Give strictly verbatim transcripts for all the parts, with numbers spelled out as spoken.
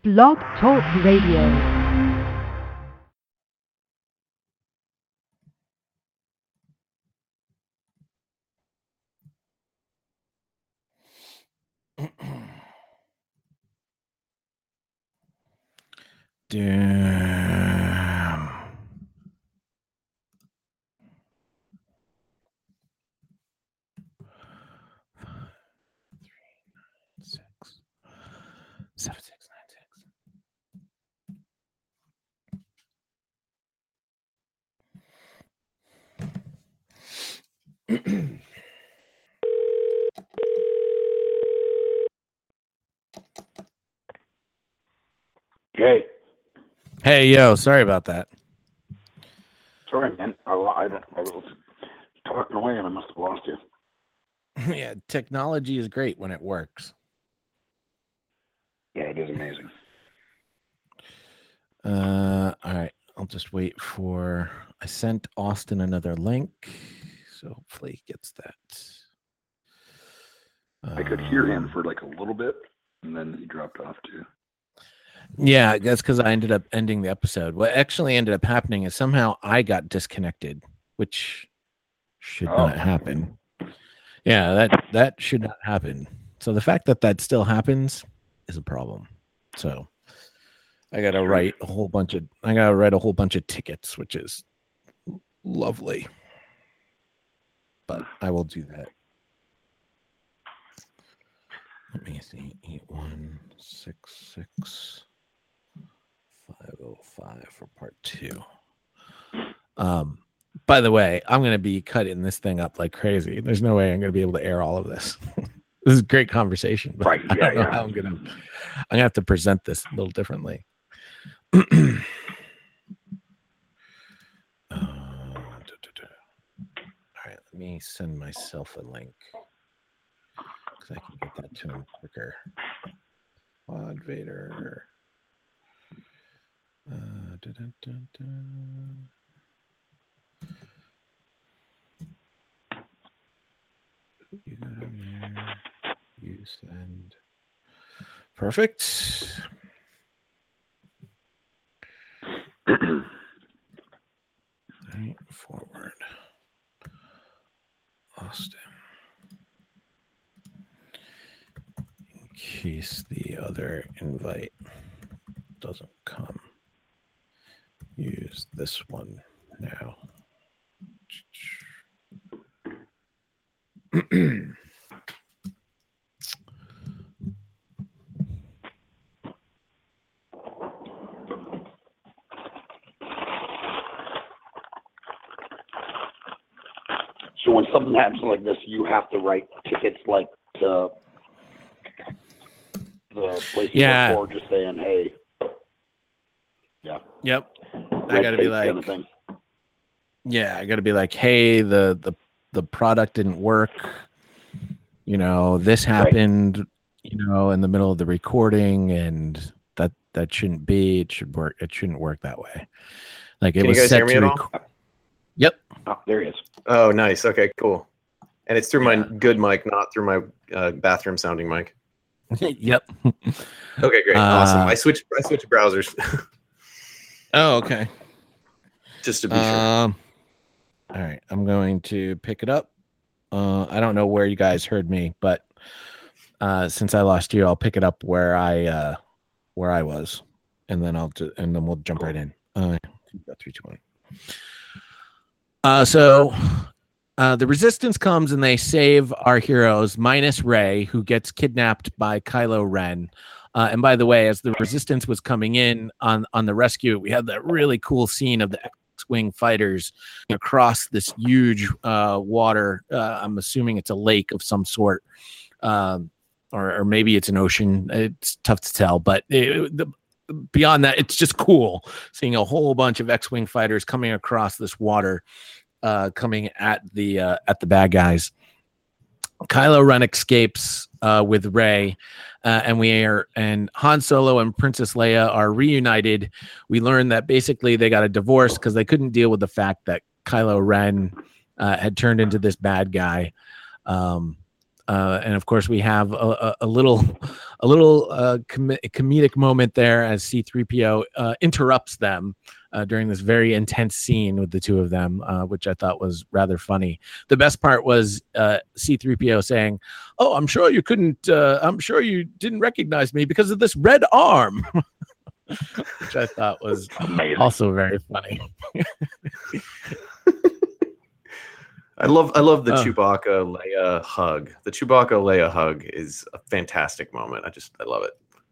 Blog Talk Radio. Damn. Six. Seven, six, nine, six. Hey. Hey, yo, sorry about that. Sorry, man. I, I, don't, I was talking away and I must have lost you. Yeah, technology is great when it works. Yeah, it is amazing. Uh, all right. I'll just wait for... I sent Austin another link, so hopefully he gets that. I could hear him for like a little bit, and then he dropped off too. Yeah, that's because I ended up ending the episode. What actually ended up happening is somehow I got disconnected, which should Oh. not happen. Yeah, that that should not happen. So the fact that that still happens is a problem. So I got to write a whole bunch of I got to write a whole bunch of tickets, which is lovely. But I will do that. Let me see. eight one six six five oh five for part two. Um, by the way, I'm going to be cutting this thing up like crazy. There's no way I'm going to be able to air all of this. This is a great conversation, but right, I yeah, don't know yeah. how I'm going to. I'm going to have to present this a little differently. uh, da, da, da. All right, let me send myself a link because I can get that to him quicker. Quad Vader. Uh, da, da, da, da. You got in there. You send. Perfect. Right, forward. Austin. In case the other invite doesn't come, use this one now. So when something happens like this, you have to write tickets like to the place you Yeah. work for, just saying, hey. Yeah. Yep. I Red gotta be tape like, kind of thing. yeah, I gotta be like, hey, the the the product didn't work. You know, this happened. Right. You know, in the middle of the recording, and that that shouldn't be. It should work. It shouldn't work that way. Like it Can was you guys set hear me to at rec- all? Yep. Oh, there he is. Oh, nice. Okay, cool. And it's through Yeah. my good mic, not through my uh, bathroom sounding mic. Yep. Okay, great. Uh, Awesome. I switched I switched browsers. Oh, okay. Just to be Um, all right. I'm going to pick it up. Uh, I don't know where you guys heard me, but uh, since I lost you, I'll pick it up where I uh, where I was, and then I'll ju- and then we'll jump right in. Uh, three, two, one. Uh, so uh, the Resistance comes and they save our heroes, minus Rey, who gets kidnapped by Kylo Ren. Uh, and by the way, as the Resistance was coming in on, on the rescue, we had that really cool scene of the X-Wing fighters across this huge uh, water. Uh, I'm assuming it's a lake of some sort, um, or, or maybe it's an ocean. It's tough to tell, but it, the, beyond that, it's just cool seeing a whole bunch of X-Wing fighters coming across this water, uh, coming at the uh, at the bad guys. Kylo Ren escapes uh, with Rey, uh, and we are and Han Solo and Princess Leia are reunited. We learn that basically they got a divorce because they couldn't deal with the fact that Kylo Ren uh, had turned into this bad guy. Um, uh, and of course, we have a, a, a little a little uh, com- comedic moment there as C three P O uh, interrupts them uh, during this very intense scene with the two of them, uh, which I thought was rather funny. The best part was uh, C three P O saying, "Oh, I'm sure you couldn't. Uh, I'm sure you didn't recognize me because of this red arm," which I thought was Amazing. also very funny. I love I love the Oh. Chewbacca Leia hug. The Chewbacca Leia hug is a fantastic moment. I just I love it.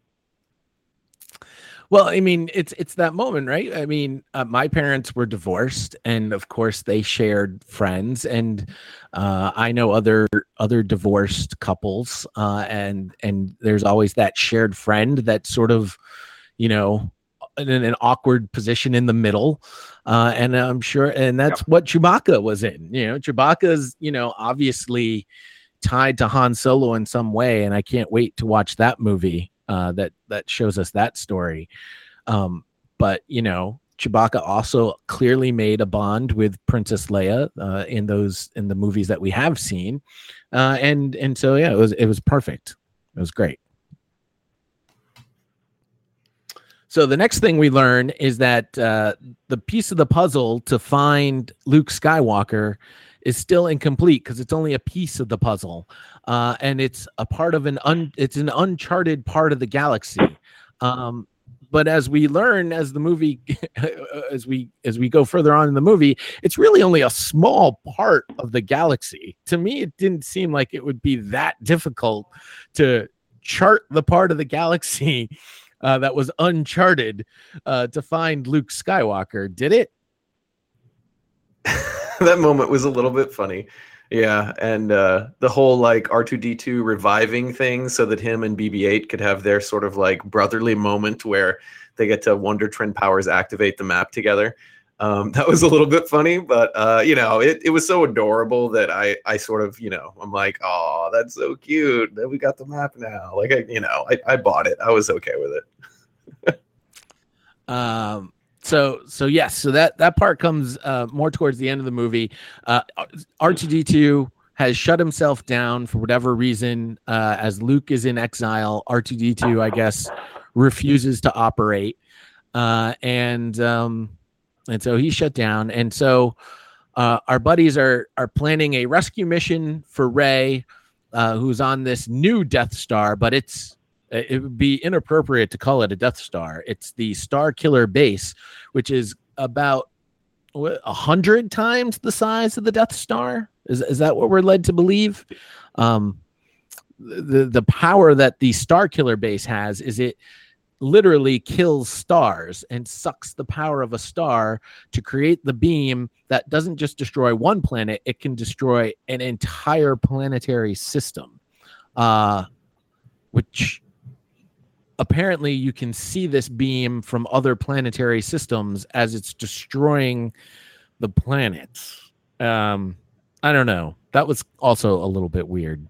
Well, I mean, it's it's that moment, right? I mean, uh, my parents were divorced, and of course, they shared friends, and uh, I know other other divorced couples, uh, and and there's always that shared friend that sort of, you know, in an awkward position in the middle, uh, and I'm sure, and that's Yep. what Chewbacca was in. You know, Chewbacca's, you know, obviously tied to Han Solo in some way, and I can't wait to watch that movie uh, that that shows us that story. Um, but you know, Chewbacca also clearly made a bond with Princess Leia uh, in those in the movies that we have seen, uh, and and so yeah, it was it was perfect. It was great. So the next thing we learn is that uh, the piece of the puzzle to find Luke Skywalker is still incomplete because it's only a piece of the puzzle, uh, and it's a part of an un- it's an uncharted part of the galaxy. Um, but as we learn, as the movie, as we as we go further on in the movie, it's really only a small part of the galaxy. To me, it didn't seem like it would be that difficult to chart the part of the galaxy Uh, that was uncharted uh, to find Luke Skywalker. Did it? That moment was a little bit funny. Yeah, and uh, the whole like R two D two reviving thing so that him and B B eight could have their sort of like brotherly moment where they get to Wonder Twin powers activate the map together. Um, that was a little bit funny, but uh, you know, it, it was so adorable that I I sort of, you know, I'm like, oh, that's so cute that we got the map now. Like, I, you know, I, I bought it. I was okay with it. Um, so so yes, so that that part comes uh, more towards the end of the movie. Uh, R two D two has shut himself down for whatever reason. Uh, as Luke is in exile, R two D two, I guess, refuses to operate, uh, and um, and so he's shut down. And so uh, our buddies are are planning a rescue mission for Rey, uh, who's on this new Death Star, but it's it would be inappropriate to call it a Death Star. It's the Star Killer base, which is about a hundred times the size of the Death Star. Is is that what we're led to believe? Um, the the power that the Star Killer base has is it literally kills stars and sucks the power of a star to create the beam that doesn't just destroy one planet; it can destroy an entire planetary system. Uh, which apparently you can see this beam from other planetary systems as it's destroying the planets. Um, I don't know. That was also a little bit weird.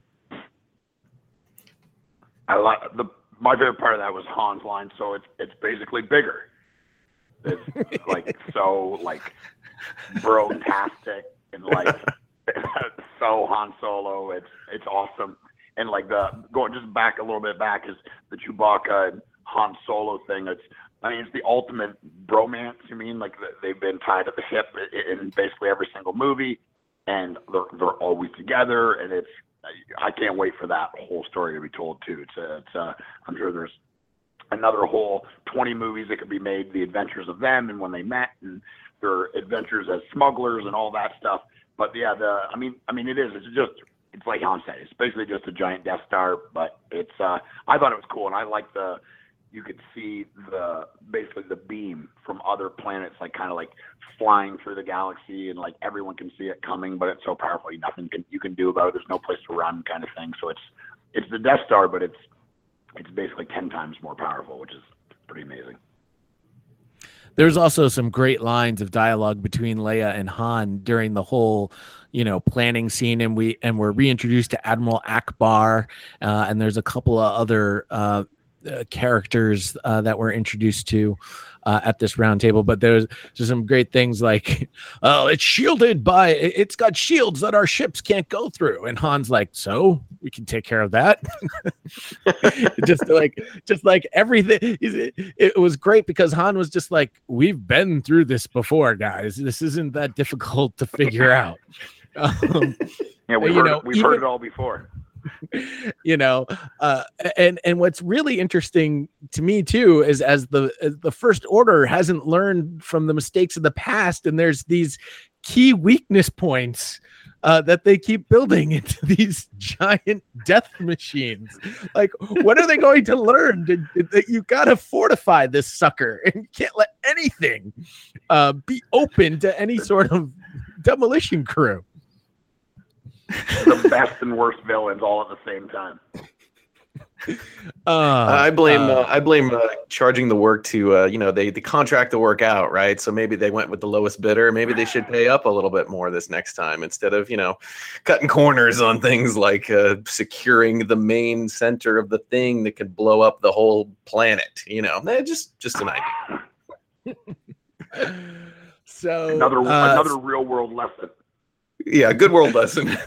I like the my favorite part of that was Han's line. So it's it's basically bigger. It's like so like bro-tastic and like so Han Solo. It's it's awesome. And like the going just back a little bit back is the Chewbacca and Han Solo thing. It's I mean it's the ultimate bromance. You mean like they've been tied at the hip in basically every single movie, and they're they're always together. And it's I can't wait for that whole story to be told too. It's a, it's a, I'm sure there's another whole twenty movies that could be made, the adventures of them and when they met and their adventures as smugglers and all that stuff. But yeah, the I mean I mean it is it's just. It's like Han said, it's basically just a giant Death Star, but it's, uh, I thought it was cool. And I like the, you could see the, basically the beam from other planets, like kind of like flying through the galaxy and like everyone can see it coming, but it's so powerful. Nothing can, you can do about it. There's no place to run kind of thing. So it's, it's the Death Star, but it's, it's basically ten times more powerful, which is pretty amazing. There's also some great lines of dialogue between Leia and Han during the whole, you know, planning scene, and we and we're reintroduced to Admiral Akbar, uh, and there's a couple of other uh, uh, characters uh, that we're introduced to uh, at this round table. But there's, there's some great things like, oh, it's shielded by, it's got shields that our ships can't go through. And Han's like, so we can take care of that. just like, just like everything. It, it was great because Han was just like, we've been through this before, guys. This isn't that difficult to figure out. Um, yeah, we've, you heard, know, we've even, heard it all before. You know, uh, and and what's really interesting to me too is as the as the First Order hasn't learned from the mistakes of the past, and there's these key weakness points uh, that they keep building into these giant death machines. Like, what are they going to learn? That you got to fortify this sucker, and you can't let anything uh, be open to any sort of demolition crew. The best and worst villains all at the same time. Uh, I blame uh, uh, I blame uh, charging the work to uh, you know they, they contract the work out, right? So maybe they went with the lowest bidder. Maybe they should pay up a little bit more this next time instead of you know cutting corners on things like uh, securing the main center of the thing that could blow up the whole planet. You know, eh, just just an idea. So another uh, another real world lesson. Yeah, good world lesson.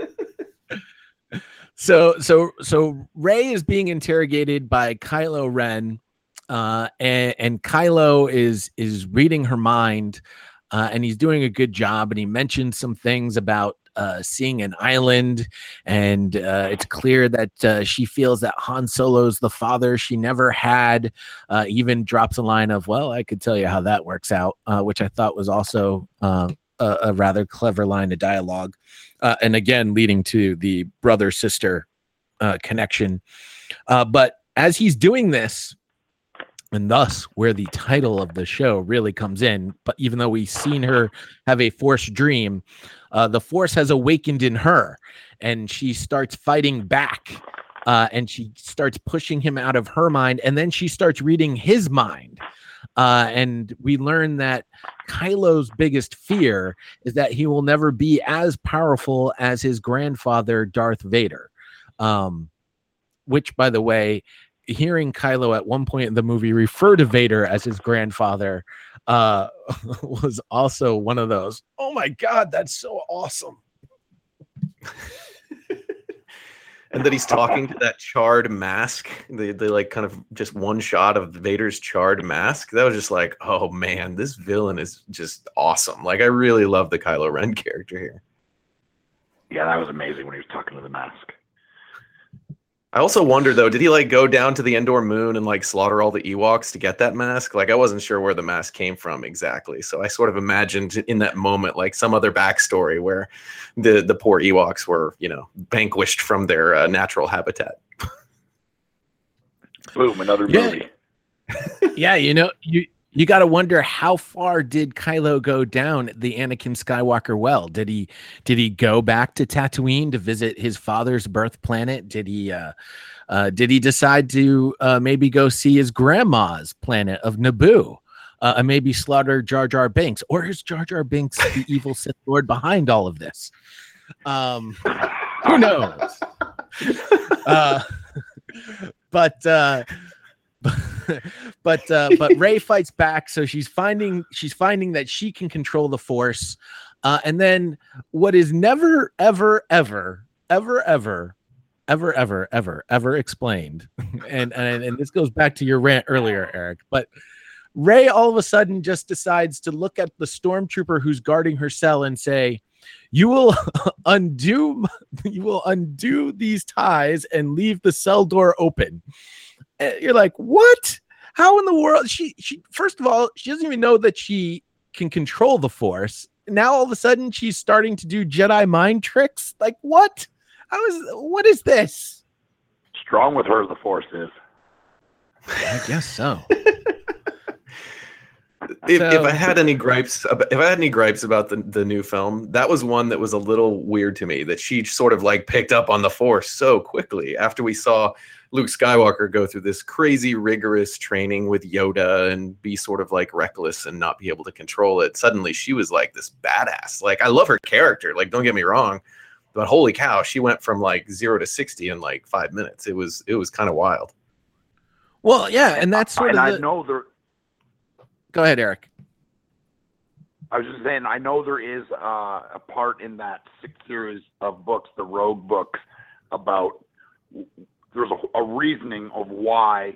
so so so Rey is being interrogated by Kylo Ren, uh, and, and Kylo is is reading her mind, uh, and he's doing a good job. And he mentioned some things about uh, seeing an island, and uh, it's clear that uh, she feels that Han Solo's the father she never had. Uh, even drops a line of, "Well, I could tell you how that works out," uh, which I thought was also. Uh, A, a rather clever line of dialogue, uh, and again leading to the brother sister uh, connection. Uh, but as he's doing this, and thus where the title of the show really comes in, but even though we've seen her have a Force dream, uh, the Force has awakened in her, and she starts fighting back, uh, and she starts pushing him out of her mind, and then she starts reading his mind. Uh, and we learn that Kylo's biggest fear is that he will never be as powerful as his grandfather, Darth Vader. Um, which, by the way, hearing Kylo at one point in the movie refer to Vader as his grandfather uh, was also one of those, oh my God, that's so awesome. And that he's talking to that charred mask. They they like kind of just one shot of Vader's charred mask. That was just like, oh man, this villain is just awesome. Like I really love the Kylo Ren character here. Yeah, that was amazing when he was talking to the mask. I also wonder though, did he like go down to the Endor moon and like slaughter all the Ewoks to get that mask? Like I wasn't sure where the mask came from exactly. So I sort of imagined in that moment like some other backstory where the the poor Ewoks were, you know, vanquished from their uh, natural habitat. Boom, another Yeah. movie. Yeah, you know, you you got to wonder how far did Kylo go down the Anakin Skywalker well? Did he did he go back to Tatooine to visit his father's birth planet? Did he uh, uh, did he decide to uh, maybe go see his grandma's planet of Naboo? Uh, and maybe slaughter Jar Jar Binks, or is Jar Jar Binks the evil Sith Lord behind all of this? Um, who knows? Uh, but. Uh, but uh, but Rey fights back, so she's finding she's finding that she can control the Force, uh, and then what is never ever ever ever ever ever ever ever ever explained, and and and this goes back to your rant earlier, Eric. But Rey all of a sudden just decides to look at the stormtrooper who's guarding her cell and say, "You will undo you will undo these ties and leave the cell door open." You're like, what? How in the world? She, she, first of all, she doesn't even know that she can control the Force. Now all of a sudden she's starting to do Jedi mind tricks. Like what? How is, what is this? Strong with her, the Force is. I guess so. If, So- if I had any gripes, ab- if I had any gripes about the, the new film, that was one that was a little weird to me. That she sort of like picked up on the Force so quickly after we saw Luke Skywalker go through this crazy rigorous training with Yoda and be sort of like reckless and not be able to control it. Suddenly, she was like this badass. Like I love her character. Like don't get me wrong, but holy cow, she went from like zero to sixty in like five minutes. It was it was kind of wild. Well, yeah, and that's sort and of I the... know there. Go ahead, Eric. I was just saying, I know there is uh, a part in that six series of books, the Rogue books, about there's a, a reasoning of why,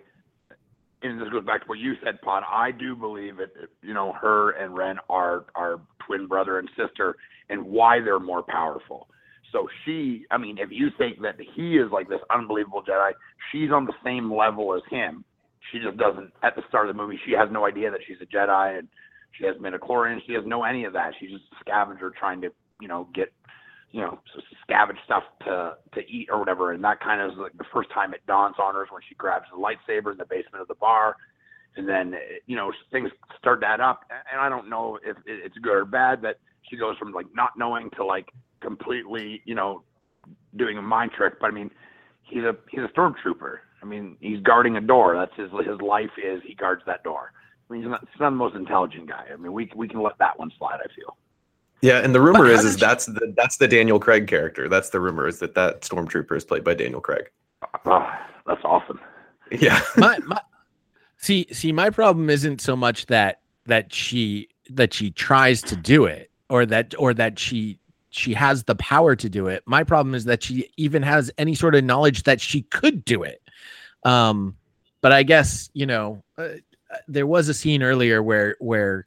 and this goes back to what you said, Pod. I do believe it. You know, her and Ren are are twin brother and sister, and why they're more powerful. So she, I mean, if you think that he is like this unbelievable Jedi, she's on the same level as him. She just doesn't. At the start of the movie, she has no idea that she's a Jedi, and she has midichlorians. She has no any of that. She's just a scavenger trying to, you know, get, you know, scavenge stuff to to eat or whatever. And that kind of is like the first time it dawns on her is when she grabs the lightsaber in the basement of the bar. And then, you know, things start to add up. And I don't know if it's good or bad that she goes from like not knowing to like completely, you know, doing a mind trick. But I mean, he's a he's a stormtrooper. I mean, he's guarding a door. That's his his life is he guards that door. I mean, he's not, he's not the most intelligent guy. I mean, we we can let that one slide, I feel. Yeah, and the rumor But is how is did you- that's the that's the Daniel Craig character. That's the rumor is that that stormtrooper is played by Daniel Craig. Oh, that's awesome. Yeah. my my see see my problem isn't so much that that she that she tries to do it or that or that she she has the power to do it. My problem is that she even has any sort of knowledge that she could do it. Um, but I guess, you know, uh, there was a scene earlier where where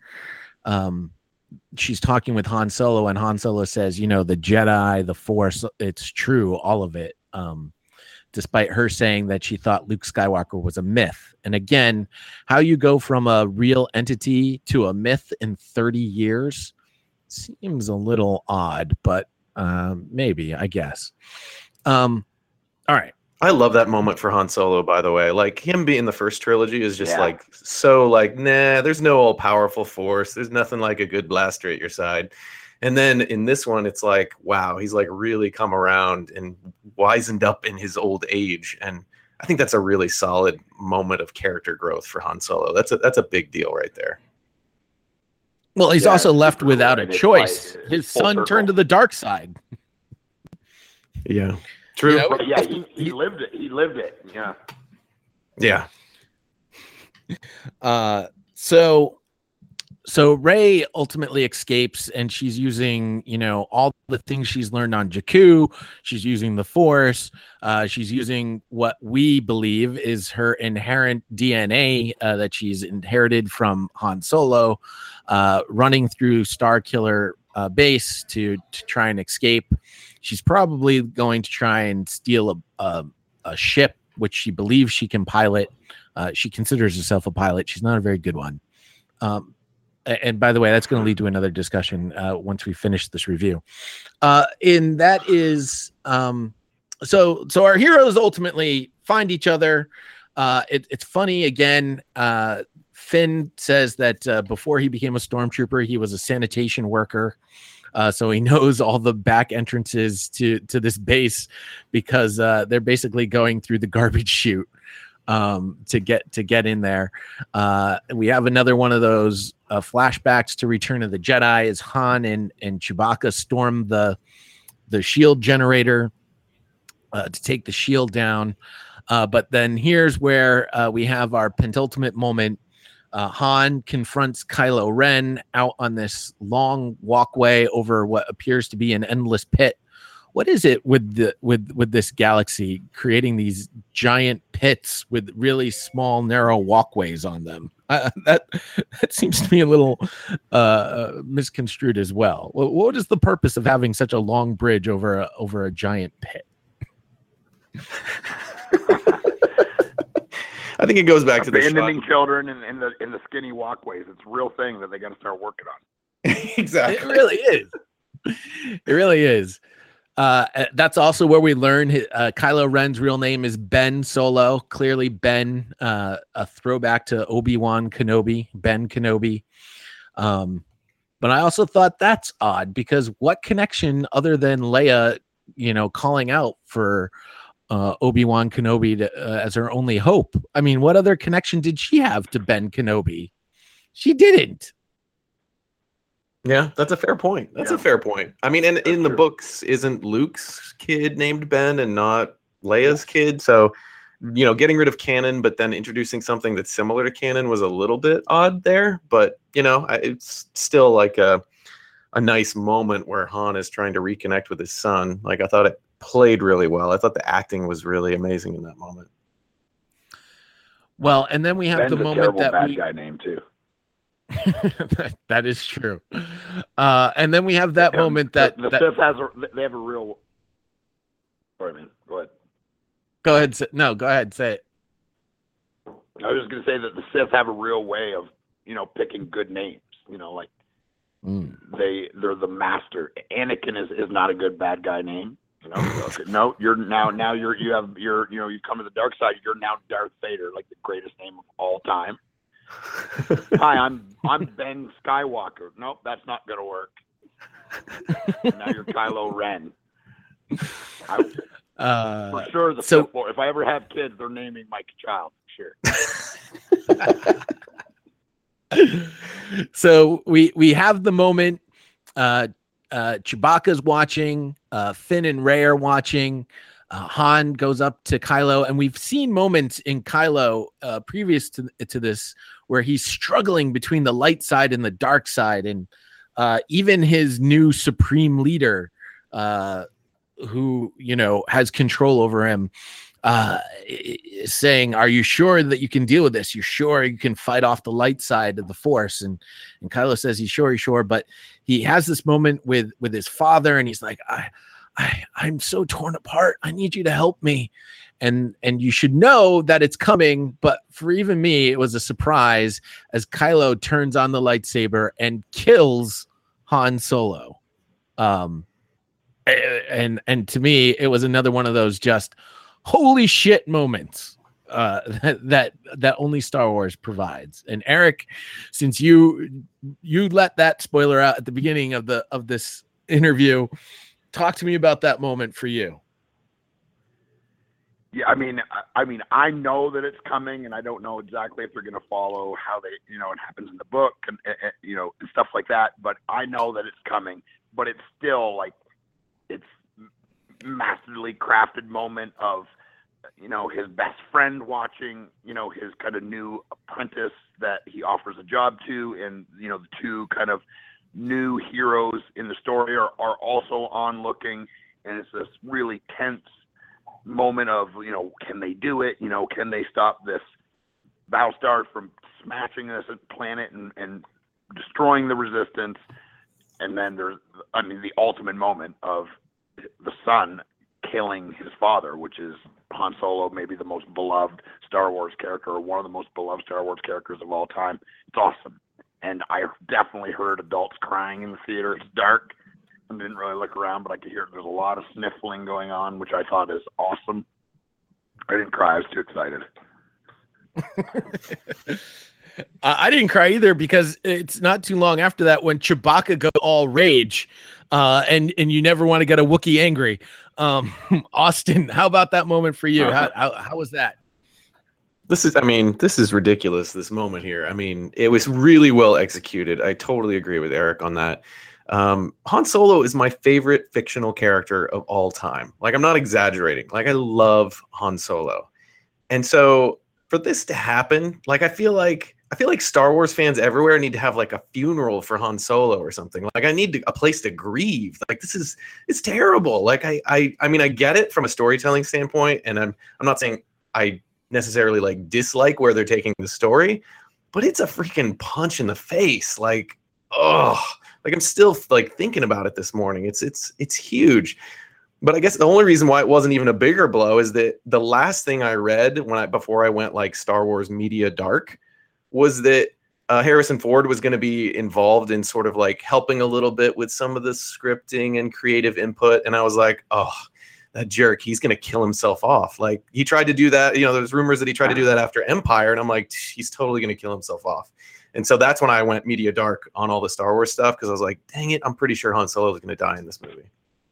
um she's talking with Han Solo, and Han Solo says, you know, the Jedi, the Force, it's true, all of it. Um, despite her saying that she thought Luke Skywalker was a myth. And again, how you go from a real entity to a myth in thirty years seems a little odd, but um, maybe, I guess. Um, all right. I love that moment for Han Solo, by the way. Like him being the first trilogy is just Yeah. like so like, nah, there's no all powerful force. There's nothing like a good blaster at your side. And then in this one, it's like, wow, he's like really come around and wizened up in his old age. And I think that's a really solid moment of character growth for Han Solo. That's a that's a big deal right there. Well, he's Yeah, also it's left super without cool, a and it's choice. like, uh, His full son circle. turned to the dark side. Yeah. True. You know? But yeah, he, he lived it. He lived it. Yeah. Yeah. Uh, so, so Rey ultimately escapes, and she's using, you know, all the things she's learned on Jakku. She's using the Force. Uh, she's using what we believe is her inherent D N A uh, that she's inherited from Han Solo, uh, running through Starkiller uh, base to to try and escape. She's probably going to try and steal a a, a ship, which she believes she can pilot. Uh, she considers herself a pilot. She's not a very good one. Um, a- and by the way, that's going to lead to another discussion uh, once we finish this review. Uh, and that is um, so. So our heroes ultimately find each other. Uh, it, it's funny again. Uh, Finn says that uh, before he became a stormtrooper, he was a sanitation worker. Uh, so he knows all the back entrances to to this base because uh, they're basically going through the garbage chute um, to get to get in there. Uh, we have another one of those uh, flashbacks to Return of the Jedi as Han and and Chewbacca storm the the shield generator uh, to take the shield down. Uh, but then here's where uh, we have our penultimate moment. Uh, Han confronts Kylo Ren out on this long walkway over what appears to be an endless pit. What is it with the with with this galaxy creating these giant pits with really small, narrow walkways on them? Uh, that that seems to be a little uh, misconstrued as well. What, what is the purpose of having such a long bridge over a, over a giant pit? I think it goes back to the Abandoning shot. children in, in the in the skinny walkways. It's a real thing that they got to start working on. Exactly. It really is. It really is. Uh, that's also where we learn his, uh, Kylo Ren's real name is Ben Solo. Clearly, Ben, uh, a throwback to Obi-Wan Kenobi, Ben Kenobi. Um, but I also thought that's odd because what connection other than Leia, you know, calling out for uh, Obi-Wan Kenobi to, uh, as her only hope? I mean, what other connection did she have to Ben Kenobi? She didn't. Yeah, that's a fair point. That's Yeah. a fair point. I mean, and in the true. books, isn't Luke's kid named Ben and not Leia's kid? So you know, getting rid of canon, but then introducing something that's similar to canon was a little bit odd there. But, you know, I, it's still like a, a nice moment where Han is trying to reconnect with his son. Like, I thought it played really well. I thought the acting was really amazing in that moment. Well, and then we have Ben's the a moment terrible that bad we... guy name too. that, that is true. Uh, and then we have that Yeah, moment that... The, the that... Sith has a, they have a real... Sorry, man. Go ahead. Go ahead. Say... No, go ahead. Say it. I was just going to say that the Sith have a real way of, you know, picking good names. You know, like Mm. they, they're the master. Anakin is, is not a good bad guy name. You know, okay, no, you're now, now you're, you have, you're, you know, you come to the dark side. You're now Darth Vader, like the greatest name of all time. Hi, I'm, I'm Ben Skywalker. Nope, that's not going to work. Now you're Kylo Ren. I, Uh, for sure, the so- Sith Lord. If I ever have kids, they're naming Mike Child. Sure. So we we have the moment. Uh, uh, Chewbacca's watching. Uh, Finn and Rey are watching. Uh, Han goes up to Kylo, and we've seen moments in Kylo uh, previous to to this where he's struggling between the light side and the dark side, and uh, even his new supreme leader, uh, who you know has control over him, uh, is saying, "Are you sure that you can deal with this? You're sure you can fight off the light side of the Force?" And and Kylo says he's sure, he's sure, but he has this moment with with his father, and he's like, "I, I, I'm so torn apart. I need you to help me." And and you should know that it's coming, but for even me, it was a surprise as Kylo turns on the lightsaber and kills Han Solo. Um, and and to me, it was another one of those just holy shit moments uh, that that that only Star Wars provides. And Eric, since you you let that spoiler out at the beginning of the of this interview, talk to me about that moment for you. Yeah, I mean, I, I mean, I know that it's coming, and I don't know exactly if they're going to follow how they, you know, it happens in the book, and, and you know, and stuff like that. But I know that it's coming. But it's still like, it's massively crafted moment of, you know, his best friend watching, you know, his kind of new apprentice that he offers a job to, and you know, the two kind of new heroes in the story are are also on looking, and it's this really tense moment of, you know, can they do it? You know, can they stop this Battlestar from smashing this planet and, and destroying the Resistance? And then there's, I mean, the ultimate moment of the son killing his father, which is Han Solo, maybe the most beloved Star Wars character, or one of the most beloved Star Wars characters of all time. It's awesome. And I definitely heard adults crying in the theater. It's dark. I didn't really look around, but I could hear there's a lot of sniffling going on, which I thought is awesome. I didn't cry. I was too excited. uh, I didn't cry either, because it's not too long after that when Chewbacca goes all rage, uh, and, and you never want to get a Wookiee angry. Um, Austin, how about that moment for you? How, how, how was that? This is, I mean, this is ridiculous, this moment here. I mean, it was really well executed. I totally agree with Eric on that. Um, Han Solo is my favorite fictional character of all time. Like, I'm not exaggerating. Like, I love Han Solo. And so for this to happen, like, I feel like, I feel like Star Wars fans everywhere need to have like a funeral for Han Solo or something. Like, I need to, a place to grieve. Like, this is, it's terrible. Like, I, I, I mean, I get it from a storytelling standpoint, and I'm, I'm not saying I necessarily like dislike where they're taking the story, but it's a freaking punch in the face. Like, oh, like I'm still like thinking about it this morning. It's it's it's huge. But I guess the only reason why it wasn't even a bigger blow is that the last thing I read when I before I went like Star Wars media dark was that uh, Harrison Ford was going to be involved in sort of like helping a little bit with some of the scripting and creative input. And I was like, oh, that jerk, he's going to kill himself off. Like, he tried to do that. You know, there's rumors that he tried to do that after Empire. And I'm like, he's totally going to kill himself off. And so that's when I went media dark on all the Star Wars stuff, because I was like, dang it, I'm pretty sure Han Solo is going to die in this movie.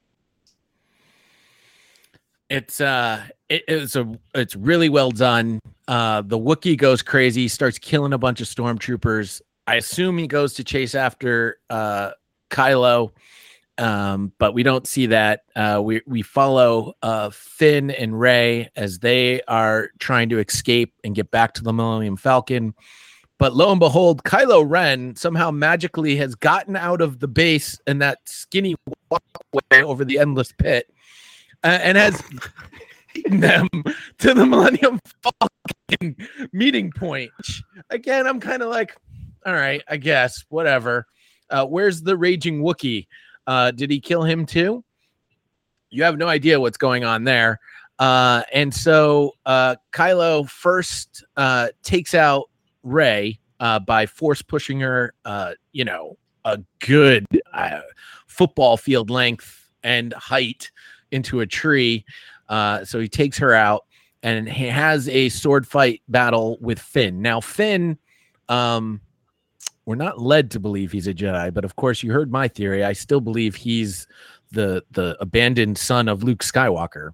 It's uh, it, it's a it's really well done. Uh, the Wookiee goes crazy, starts killing a bunch of stormtroopers. I assume he goes to chase after uh, Kylo, Um, but we don't see that. Uh, we we follow uh, Finn and Rey as they are trying to escape and get back to the Millennium Falcon. But lo and behold, Kylo Ren somehow magically has gotten out of the base and that skinny walkway over the endless pit, uh, and has taken them to the Millennium Falcon meeting point. Again, I'm kind of like, all right, I guess, whatever. Uh, where's the raging Wookiee? Uh, did he kill him too? You have no idea what's going on there. Uh, and so uh, Kylo first uh, takes out Rey uh, by force pushing her, uh, you know, a good uh, football field length and height into a tree. Uh, so he takes her out and he has a sword fight battle with Finn. Now, Finn, um, we're not led to believe he's a Jedi, but of course you heard my theory. I still believe he's the the abandoned son of Luke Skywalker.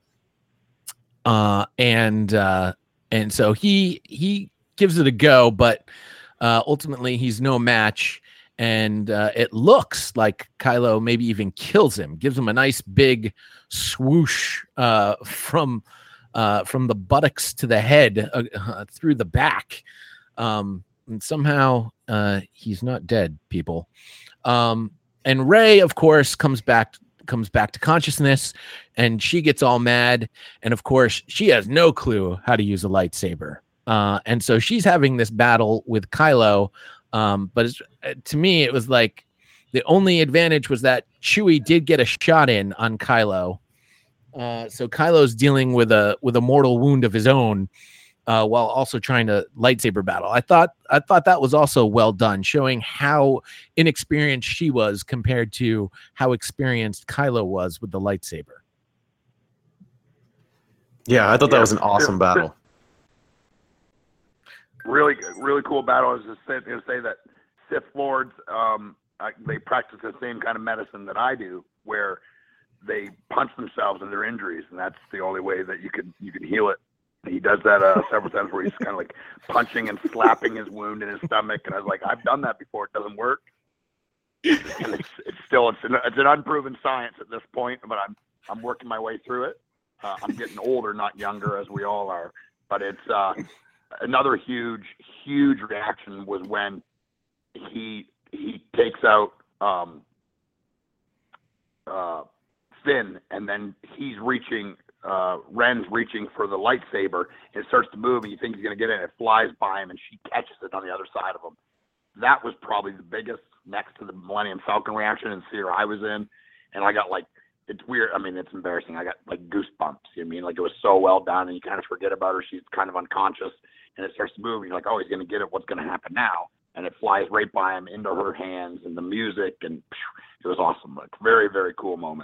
Uh, and uh, and so he he gives it a go, but uh, ultimately he's no match. And uh, it looks like Kylo maybe even kills him, gives him a nice big swoosh uh, from uh, from the buttocks to the head uh, uh, through the back. Um, and somehow uh, he's not dead, people. Um, and Rey, of course, comes back comes back to consciousness, and she gets all mad. And of course, she has no clue how to use a lightsaber. Uh, and so she's having this battle with Kylo. Um, but it's, to me, it was like the only advantage was that Chewie did get a shot in on Kylo. Uh, so Kylo's dealing with a with a mortal wound of his own, uh, while also trying to lightsaber battle. I thought I thought that was also well done, showing how inexperienced she was compared to how experienced Kylo was with the lightsaber. Yeah, I thought Yeah. that was an awesome battle. Really, really cool battle. I was just going to say that Sith Lords, um, I, they practice the same kind of medicine that I do, where they punch themselves in their injuries, and that's the only way that you can you can heal it. And he does that uh, several times, where he's kind of like punching and slapping his wound in his stomach, and I was like, I've done that before. It doesn't work. And it's, it's still it's an, it's an unproven science at this point, but I'm I'm working my way through it. Uh, I'm getting older, not younger, as we all are. But it's uh, another huge, huge reaction was when he he takes out um, uh, Finn, and then he's reaching, uh, Ren's reaching for the lightsaber, and it starts to move, and you think he's going to get it, and it flies by him, and she catches it on the other side of him. That was probably the biggest, next to the Millennium Falcon reaction and theater I was in, and I got like, it's weird. I mean, it's embarrassing. I got like goosebumps. You know what I mean? Like, it was so well done, and you kind of forget about her. She's kind of unconscious, and it starts to move, and you're like, oh, he's going to get it. What's going to happen now? And it flies right by him into her hands, and the music, and phew, it was awesome. Like, very, very cool moment.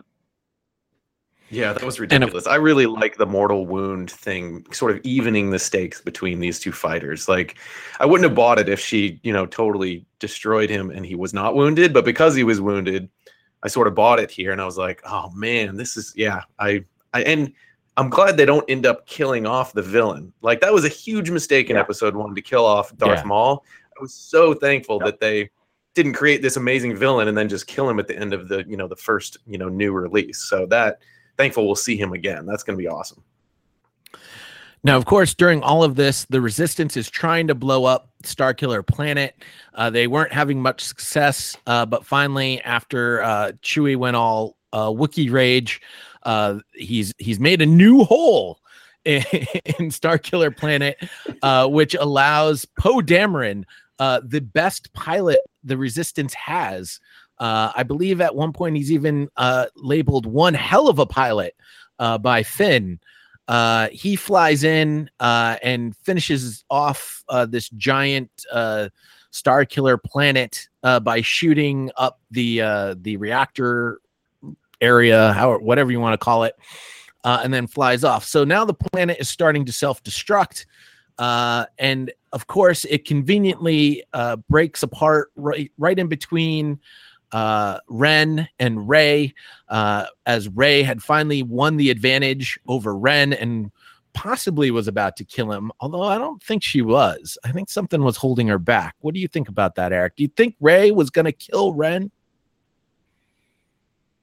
Yeah, that was ridiculous. I really like the mortal wound thing, sort of evening the stakes between these two fighters. Like, I wouldn't have bought it if she, you know, totally destroyed him and he was not wounded, but because he was wounded, I sort of bought it here, and I was like, oh man, this is, yeah, I, I, and I'm glad they don't end up killing off the villain. Like, that was a huge mistake in Yeah. episode one to kill off Darth Yeah. Maul. I was so thankful Yep. that they didn't create this amazing villain and then just kill him at the end of the, you know, the first, you know, new release. So that, thankful we'll see him again. That's going to be awesome. Now, of course, during all of this, the Resistance is trying to blow up Starkiller Planet. Uh, they weren't having much success, uh, but finally, after uh, Chewie went all uh, Wookiee rage, uh, he's he's made a new hole in, in Starkiller Planet, uh, which allows Poe Dameron, uh, the best pilot the Resistance has. Uh, I believe at one point he's even uh, labeled one hell of a pilot uh, by Finn. Uh, he flies in uh, and finishes off uh, this giant uh, Star Killer planet uh, by shooting up the uh, the reactor area, how whatever you want to call it, uh, and then flies off. So now the planet is starting to self-destruct, uh, and of course it conveniently uh, breaks apart right right in between uh Ren and Rey, uh as Rey had finally won the advantage over Ren and possibly was about to kill him, although I don't think she was. I think something was holding her back. What do you think about that, Eric? Do you think Rey was going to kill Ren?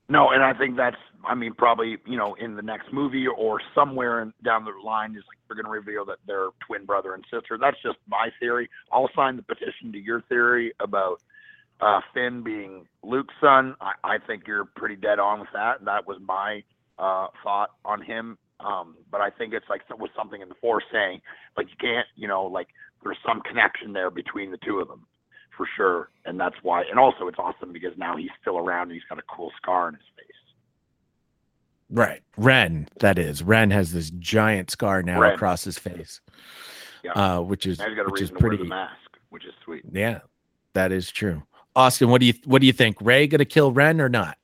No, and I think that's, I mean, probably, you know, in the next movie or somewhere in, down the line, is like they're going to reveal that they're twin brother and sister. That's just my theory. I'll sign the petition to your theory about uh, Finn being Luke's son. I, I think you're pretty dead on with that. That was my uh, thought on him. Um, but I think it's like with something in the Force saying, like, you can't, you know, like there's some connection there between the two of them. For sure, and that's why. And also, it's awesome because now he's still around. And he's got a cool scar on his face. Right, Ren. That is, Ren has this giant scar now Ren. across his face, Yeah, uh, which is now he's got a which is reason to pretty. wear the mask, which is sweet. Yeah, that is true. Austin, what do you what do you think? Rey gonna kill Ren or not?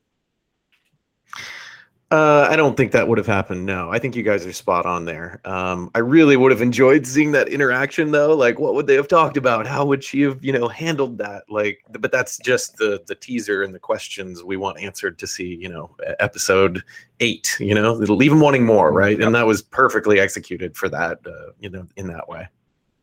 Uh, I don't think that would have happened. No, I think you guys are spot on there. Um, I really would have enjoyed seeing that interaction, though. Like, what would they have talked about? How would she have, you know, handled that? Like, but that's just the the teaser and the questions we want answered to see, you know, episode eight. You know, it'll leave them wanting more, right? Yep. And that was perfectly executed for that, uh, you know, in that way.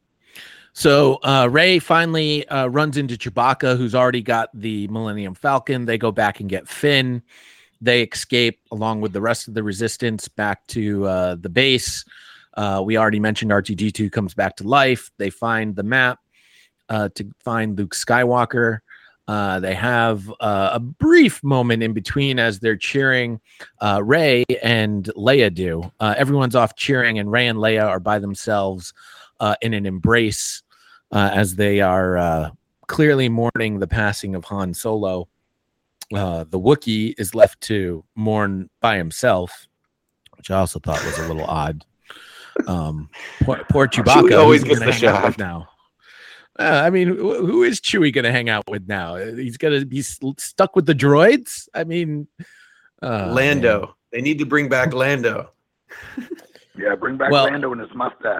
So uh, Rey finally uh, runs into Chewbacca, who's already got the Millennium Falcon. They go back and get Finn. They escape along with the rest of the Resistance back to uh, the base. Uh, we already mentioned R two D two comes back to life. They find the map uh, to find Luke Skywalker. Uh, they have uh, a brief moment in between as they're cheering. Uh, Rey and Leia do. Uh, everyone's off cheering, and Rey and Leia are by themselves uh, in an embrace uh, as they are uh, clearly mourning the passing of Han Solo. Uh, the Wookiee is left to mourn by himself, which I also thought was a little odd. Um, poor, poor Chewbacca Chewie always who's gets gonna the hang out with shaft. now. Uh, I mean, who, who is Chewie going to hang out with now? He's going to be s- stuck with the droids. I mean, uh, Lando. man. They need to bring back Lando. Yeah, bring back Well- Lando and his mustache.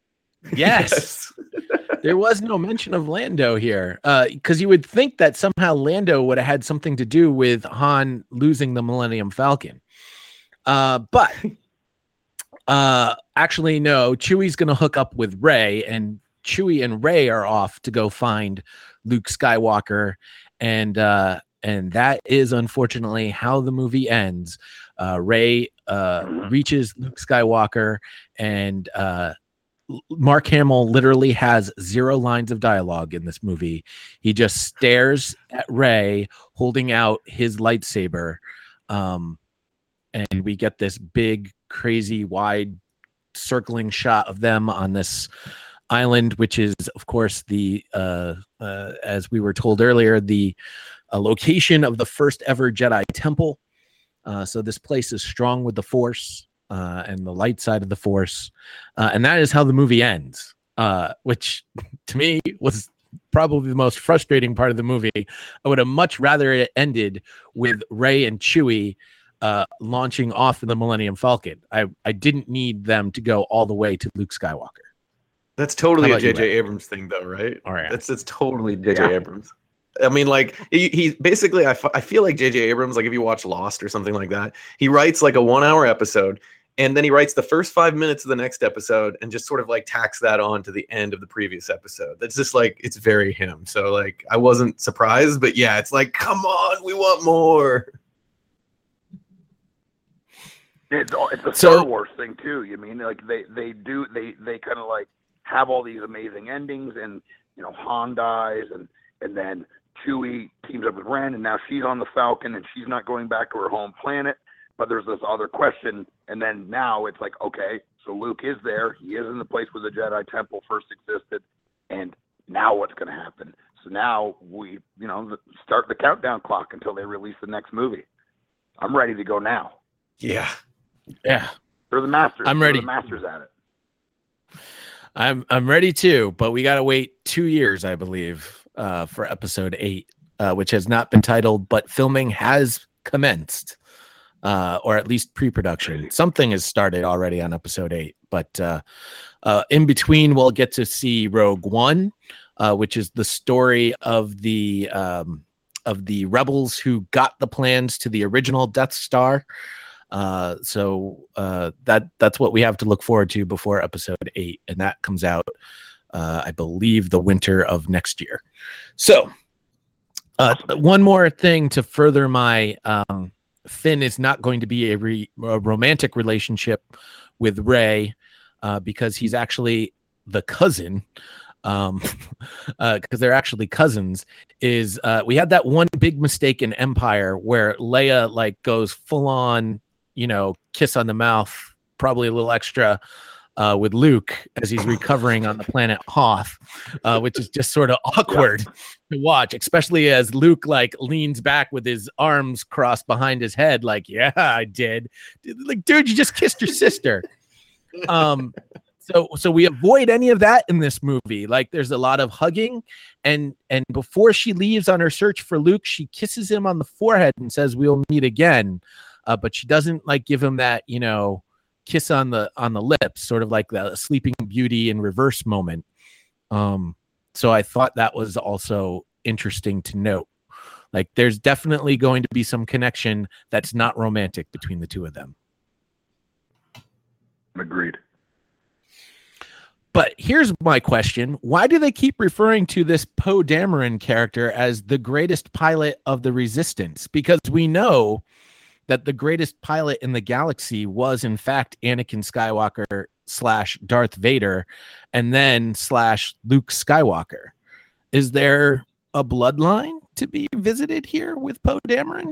Yes. There was no mention of Lando here, because uh, you would think that somehow Lando would have had something to do with Han losing the Millennium Falcon. Uh, but uh, actually, no. Chewie's going to hook up with Rey, and Chewie and Rey are off to go find Luke Skywalker, and uh, and that is unfortunately how the movie ends. Uh, Rey uh, reaches Luke Skywalker, and uh, Mark Hamill literally has zero lines of dialogue in this movie. He just stares at Rey holding out his lightsaber. Um, and we get this big, crazy, wide circling shot of them on this island, which is, of course, the, uh, uh, as we were told earlier, the uh, location of the first ever Jedi temple. Uh, so this place is strong with the Force. Uh, and the light side of the Force. Uh, and that is how the movie ends, uh, which to me was probably the most frustrating part of the movie. I would have much rather it ended with Rey and Chewie uh, launching off in the Millennium Falcon. I, I didn't need them to go all the way to Luke Skywalker. That's totally How a about you, J J Ray? Abrams thing, though, right? All right. That's that's totally J J Yeah. Abrams. I mean, like he, he basically, I, f- I feel like J J Abrams, like if you watch Lost or something like that, he writes like a one-hour episode, and then he writes the first five minutes of the next episode, and just sort of like tacks that on to the end of the previous episode. That's just like it's very him. So like I wasn't surprised, but yeah, it's like come on, we want more. It's, it's a So- Star Wars thing too. You mean like they they do they they kind of like have all these amazing endings, and you know Han dies, and and then Chewie teams up with Ren, and now she's on the Falcon, and she's not going back to her home planet. But there's this other question, and then now it's like, okay, so Luke is there. He is in the place where the Jedi Temple first existed, and now what's going to happen? So now we, you know, start the countdown clock until they release the next movie. I'm ready to go now. Yeah. Yeah. They're the masters. I'm They're ready. the masters at it. I'm I'm ready too, but we got to wait two years, I believe, uh, for episode eight, uh, which has not been titled, but filming has commenced, uh, or at least pre-production. Something has started already on episode eight, but uh, uh, in between, we'll get to see Rogue One, uh, which is the story of the um, of the rebels who got the plans to the original Death Star. Uh, so uh, that that's what we have to look forward to before episode eight, and that comes out, uh, I believe, the winter of next year. So, uh, one more thing to further my um, Finn is not going to be a, re, a romantic relationship with Rey uh, because he's actually the cousin, um, uh, because they're actually cousins. Is uh, we had that one big mistake in Empire where Leia like goes full on, you know, kiss on the mouth, probably a little extra. Uh, with Luke as he's recovering on the planet Hoth, uh, which is just sort of awkward yeah. to watch, especially as Luke like leans back with his arms crossed behind his head, like, "Yeah, I did." Like, dude, you just kissed your sister. Um, so so we avoid any of that in this movie. Like, there's a lot of hugging, and and before she leaves on her search for Luke, she kisses him on the forehead and says, "We'll meet again," uh, but she doesn't like give him that, you know, kiss on the on the lips, sort of like the Sleeping Beauty in reverse moment. Um, so I thought that was also interesting to note. Like, there's definitely going to be some connection that's not romantic between the two of them. Agreed. But here's my question. Why do they keep referring to this Poe Dameron character as the greatest pilot of the Resistance? Because we know that the greatest pilot in the galaxy was, in fact, Anakin Skywalker slash Darth Vader, and then slash Luke Skywalker. Is there a bloodline to be visited here with Poe Dameron?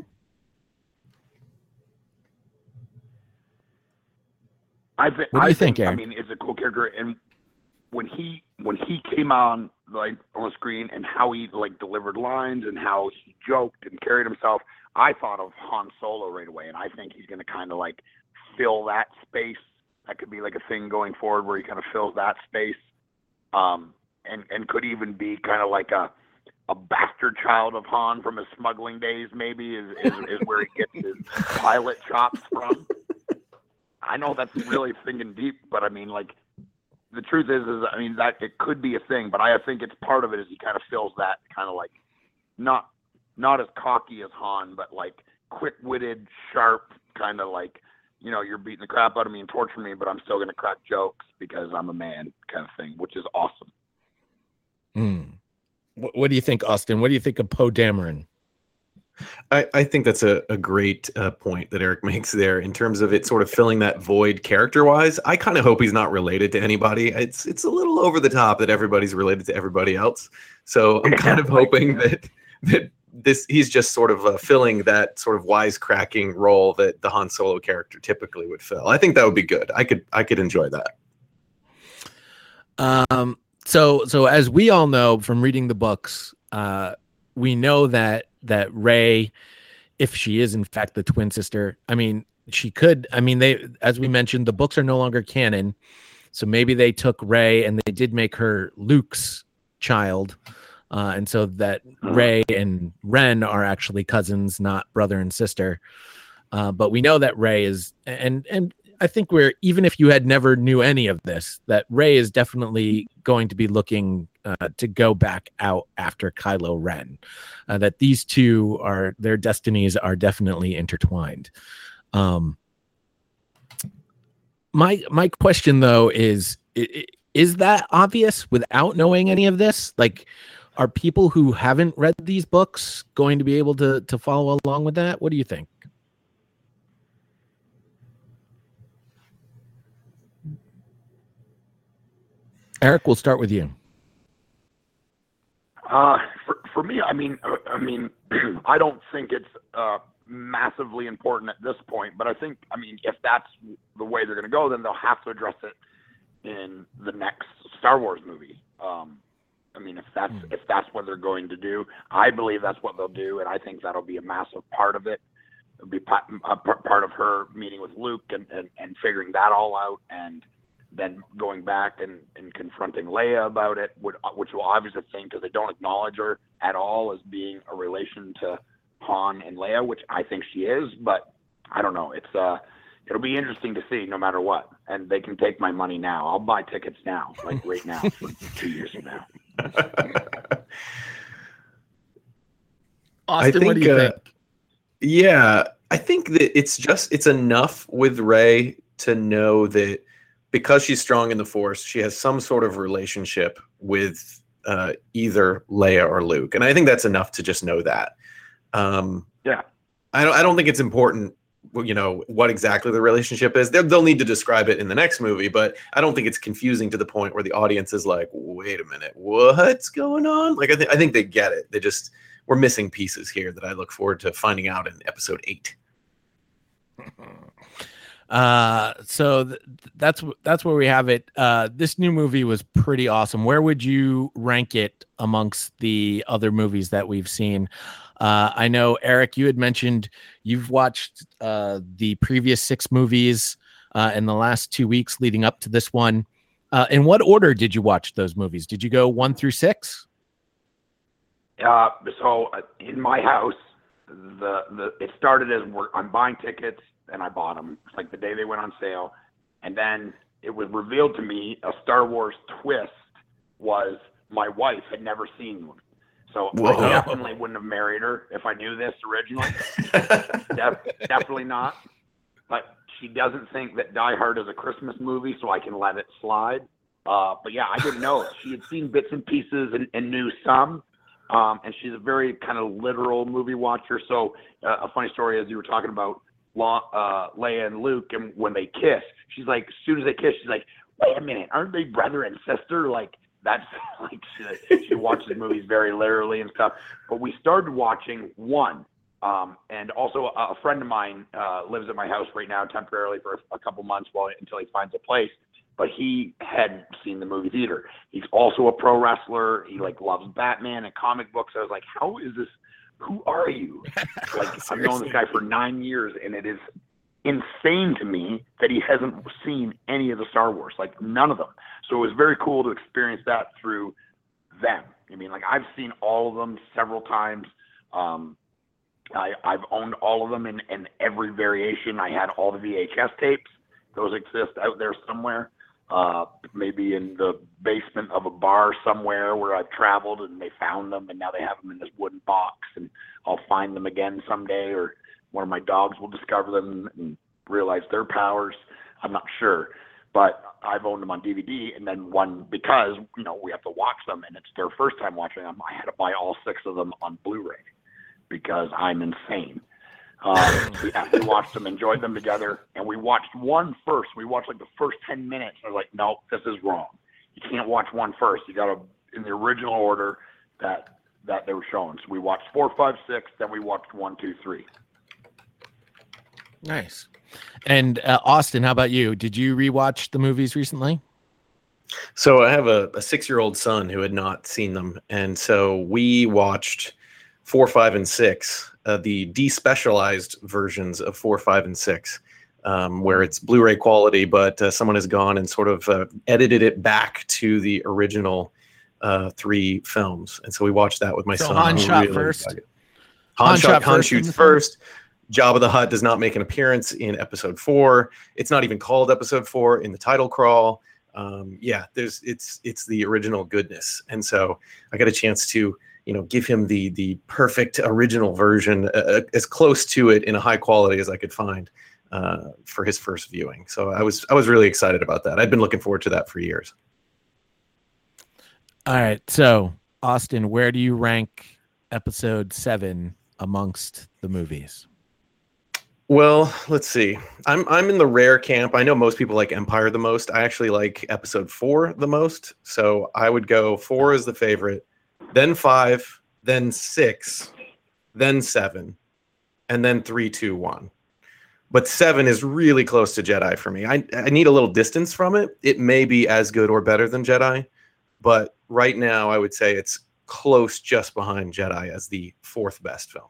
I, th- what do I you think, think, Aaron? I mean, it's a cool character, and when he when he came on like on the screen and how he like delivered lines and how he joked and carried himself, I thought of Han Solo right away, and I think he's going to kind of like fill that space. That could be like a thing going forward where he kind of fills that space, um, and and could even be kind of like a a bastard child of Han from his smuggling days. Maybe is is, is where he gets his pilot chops from. I know that's really thinking deep, but I mean, like, the truth is, is I mean that it could be a thing, but I think it's part of it is he kind of fills that kind of like not. Not as cocky as Han, but like quick-witted, sharp, kind of like, you know, you're beating the crap out of me and torturing me, but I'm still going to crack jokes because I'm a man kind of thing, which is awesome. Mm. What, what do you think, Austin? What do you think of Poe Dameron? I, I think that's a, a great uh, point that Eric makes there in terms of it sort of filling that void character-wise. I kind of hope he's not related to anybody. It's it's a little over the top that everybody's related to everybody else. So I'm kind of hoping that that this he's just sort of uh, filling that sort of wisecracking role that the Han Solo character typically would fill. I think that would be good. I could I could enjoy that. Um. So so as we all know from reading the books, uh, we know that that Rey, if she is in fact the twin sister, I mean she could. I mean they, as we mentioned, the books are no longer canon, so maybe they took Rey and they did make her Luke's child. Uh, and so that Rey and Ren are actually cousins, not brother and sister. Uh, but we know that Rey is, and and I think we're, even if you had never knew any of this, that Rey is definitely going to be looking uh, to go back out after Kylo Ren. Uh, that these two are, their destinies are definitely intertwined. Um, my my question though is, is that obvious without knowing any of this? Like, are people who haven't read these books going to be able to to follow along with that? What do you think? Eric, we'll start with you. Uh, for for me, I mean, uh, I mean, I don't think it's uh, massively important at this point. But I think, I mean, if that's the way they're going to go, then they'll have to address it in the next Star Wars movie. Um, I mean, if that's mm. if that's what they're going to do, I believe that's what they'll do, and I think that'll be a massive part of it. It'll be part, a part of her meeting with Luke and, and, and figuring that all out, and then going back and, and confronting Leia about it, would, which will obviously think, because they don't acknowledge her at all as being a relation to Han and Leia, which I think she is, but I don't know. It's uh, it'll be interesting to see no matter what, and they can take my money now. I'll buy tickets now, like right now, for two years from now. Austin, I think, what do you uh, think? Yeah, I think that it's just it's enough with Rey to know that because she's strong in the Force, she has some sort of relationship with uh, either Leia or Luke, and I think that's enough to just know that. Um, yeah, I don't I don't think it's important, you know, what exactly the relationship is. They'll, they'll need to describe it in the next movie, but I don't think it's confusing to the point where the audience is like, wait a minute, what's going on? Like, I, th- I think they get it. They just, we're missing pieces here that I look forward to finding out in episode eight. Uh, so th- that's that's where we have it. Uh, this new movie was pretty awesome. Where would you rank it amongst the other movies that we've seen? Uh, I know, Eric, you had mentioned you've watched uh, the previous six movies uh, in the last two weeks leading up to this one. Uh, in what order did you watch those movies? Did you go one through six? Uh, so uh, in my house, the the it started as we're, I'm buying tickets. And I bought them like the day they went on sale. And then it was revealed to me a Star Wars twist was my wife had never seen one. So Whoa. I definitely wouldn't have married her if I knew this originally. Def- definitely not. But she doesn't think that Die Hard is a Christmas movie, so I can let it slide. Uh, but yeah, I didn't know it. She had seen bits and pieces and, and knew some. Um, and she's a very kind of literal movie watcher. So uh, a funny story, as you were talking about, Uh, Leia and Luke, and when they kiss, she's like, as soon as they kiss, she's like, wait a minute, aren't they brother and sister? Like, that's like, she, she watches movies very literally and stuff. But we started watching one, um, and also a, a friend of mine uh, lives at my house right now temporarily for a, a couple months while until he finds a place. But he hadn't seen the movie theater. He's also a pro wrestler. He like loves Batman and comic books. I was like, how is this? Who are you? Like, I've known this guy for nine years, and it is insane to me that he hasn't seen any of the Star Wars, like none of them. So it was very cool to experience that through them. I mean, like, I've seen all of them several times. Um, I, I've owned all of them in, in every variation. I had all the V H S tapes. Those exist out there somewhere. Uh, maybe in the basement of a bar somewhere where I've traveled and they found them and now they have them in this wooden box, and I'll find them again someday, or one of my dogs will discover them and realize their powers. I'm not sure, but I've owned them on D V D, and then one, because, you know, we have to watch them and it's their first time watching them, I had to buy all six of them on Blu-ray because I'm insane. Um, so yeah, we watched them, enjoyed them together, and we watched one first. We watched like the first ten minutes. I was like, no, this is wrong. You can't watch one first. You got to, in the original order that that they were showing. So we watched four, five, six, then we watched one, two, three. Nice. And uh, Austin, how about you? Did you rewatch the movies recently? So I have a, a six-year-old son who had not seen them, and so we watched four, five, and six. Uh, the despecialized versions of four, five, and six, um, where it's Blu-ray quality, but uh, someone has gone and sort of uh, edited it back to the original uh, three films. And so we watched that with my so son. Han shot really first. Han, Han, shot, shot Han first shoots first. Jabba the Hutt does not make an appearance in episode four. It's not even called episode four in the title crawl. Um, yeah, there's it's it's the original goodness. And so I got a chance to, you know, give him the the perfect original version, uh, as close to it in a high quality as I could find uh, for his first viewing. So I was I was really excited about that. I'd been looking forward to that for years. All right, so Austin, where do you rank episode seven amongst the movies? Well, let's see. I'm I'm in the rare camp. I know most people like Empire the most. I actually like episode four the most. So I would go four is the favorite, then five, then six, then seven, and then three, two, one. But seven is really close to Jedi for me. I, I need a little distance from it. It may be as good or better than Jedi, but right now I would say it's close just behind Jedi as the fourth best film.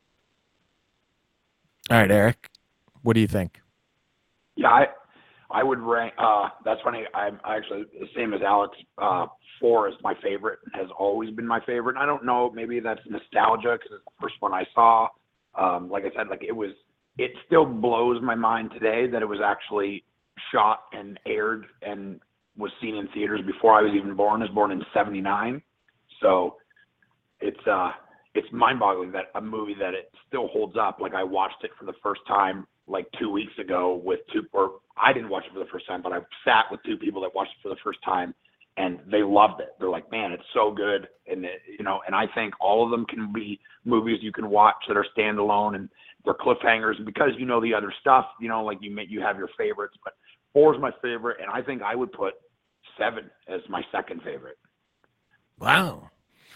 All right, Eric, what do you think? Yeah, I, I would rank. Uh, that's funny. I'm actually the same as Alex. Uh, four is my favorite. Has always been my favorite. I don't know. Maybe that's nostalgia because it's the first one I saw. Um, like I said, like it was. It still blows my mind today that it was actually shot and aired and was seen in theaters before I was even born. I was born in seventy-nine, so it's uh. It's mind-boggling that a movie that it still holds up. Like I watched it for the first time like two weeks ago with two, or I didn't watch it for the first time, but I sat with two people that watched it for the first time, and they loved it. They're like, man, it's so good, and it, you know. And I think all of them can be movies you can watch that are standalone and they're cliffhangers, and because you know the other stuff, you know, like you you have your favorites, but four is my favorite, and I think I would put seven as my second favorite. Wow.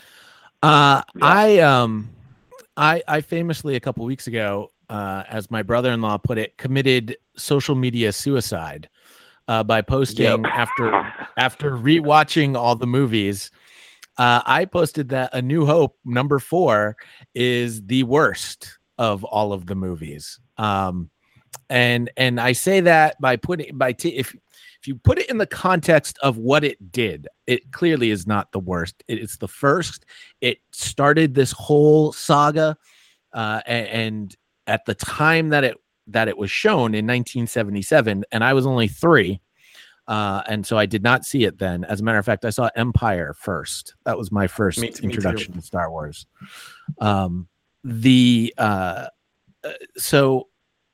Uh, yeah. I um, I I famously a couple weeks ago, uh, as my brother-in-law put it, committed social media suicide uh, by posting yep. after after rewatching all the movies. Uh, I posted that A New Hope number four is the worst of all of the movies. Um, and and I say that by putting by t- if if you put it in the context of what it did, it clearly is not the worst. It, it's the first. It started this whole saga, uh, and, and at the time that it that it was shown in nineteen seventy-seven, and I was only three. Uh, and so I did not see it then. As a matter of fact, I saw Empire first. That was my first me, introduction me to Star Wars. Um, the uh, so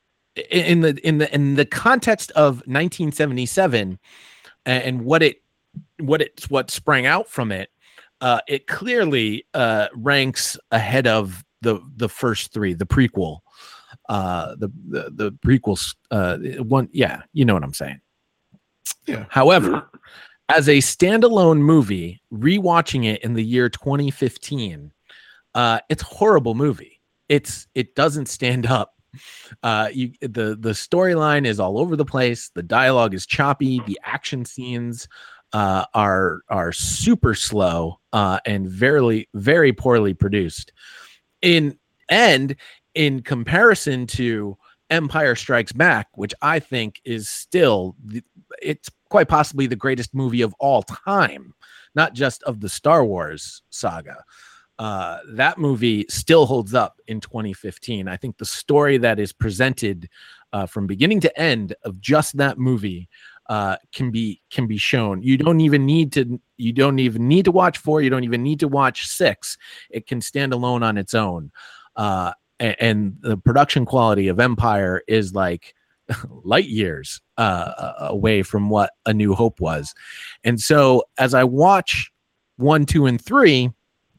in the in the in the context of nineteen seventy-seven and what it what it what sprang out from it, uh, it clearly uh, ranks ahead of the the first three, the prequel, uh, the the the prequels. Uh, one, yeah, you know what I'm saying. Yeah. However, as a standalone movie, rewatching it in the year twenty fifteen, uh, it's a horrible movie. It's it doesn't stand up. Uh, you, the the storyline is all over the place. The dialogue is choppy. The action scenes uh, are are super slow uh, and very very poorly produced. In and in comparison to Empire Strikes Back, which I think is still, it's quite possibly the greatest movie of all time, not just of the Star Wars saga. Uh, that movie still holds up in twenty fifteen. I think the story that is presented uh, from beginning to end of just that movie uh, can be can be shown. You don't even need to. You don't even need to watch four. You don't even need to watch six. It can stand alone on its own. Uh, And the production quality of Empire is like light years uh, away from what A New Hope was. And so as I watch one, two, and three,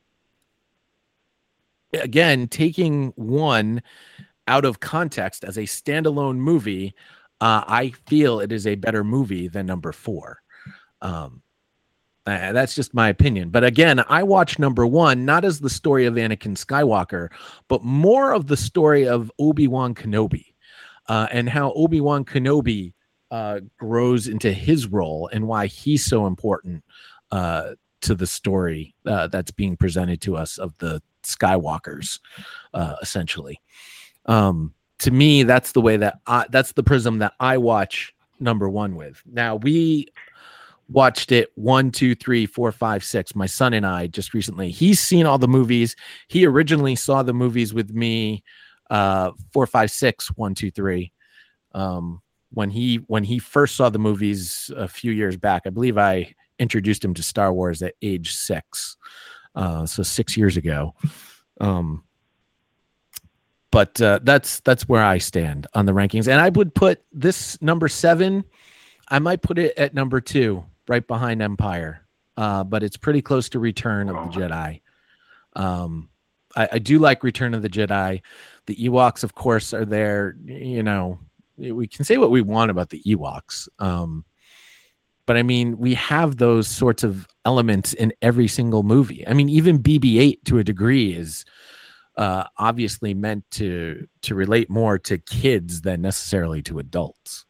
again, taking one out of context as a standalone movie, uh, I feel it is a better movie than number four. Um, Uh, that's just my opinion. But again, I watch number one, not as the story of Anakin Skywalker, but more of the story of Obi-Wan Kenobi uh, and how Obi-Wan Kenobi uh, grows into his role and why he's so important uh, to the story uh, that's being presented to us of the Skywalkers, uh, essentially. Um, to me, that's the way that I, that's the prism that I watch number one with. Now, we watched it one, two, three, four, five, six. My son and I just recently. He's seen all the movies. He originally saw the movies with me, uh, four, five, six, one, two, three. Um, when he when he first saw the movies a few years back, I believe I introduced him to Star Wars at age six, uh, so six years ago. Um, but uh, that's that's where I stand on the rankings, and I would put this number seven. I might put it at number two, right behind Empire, uh, but it's pretty close to Return of the Jedi. Um, I, I do like Return of the Jedi. The Ewoks, of course, are there. You know, we can say what we want about the Ewoks, um, but I mean, we have those sorts of elements in every single movie. I mean, even B B eight to a degree is uh, obviously meant to to relate more to kids than necessarily to adults.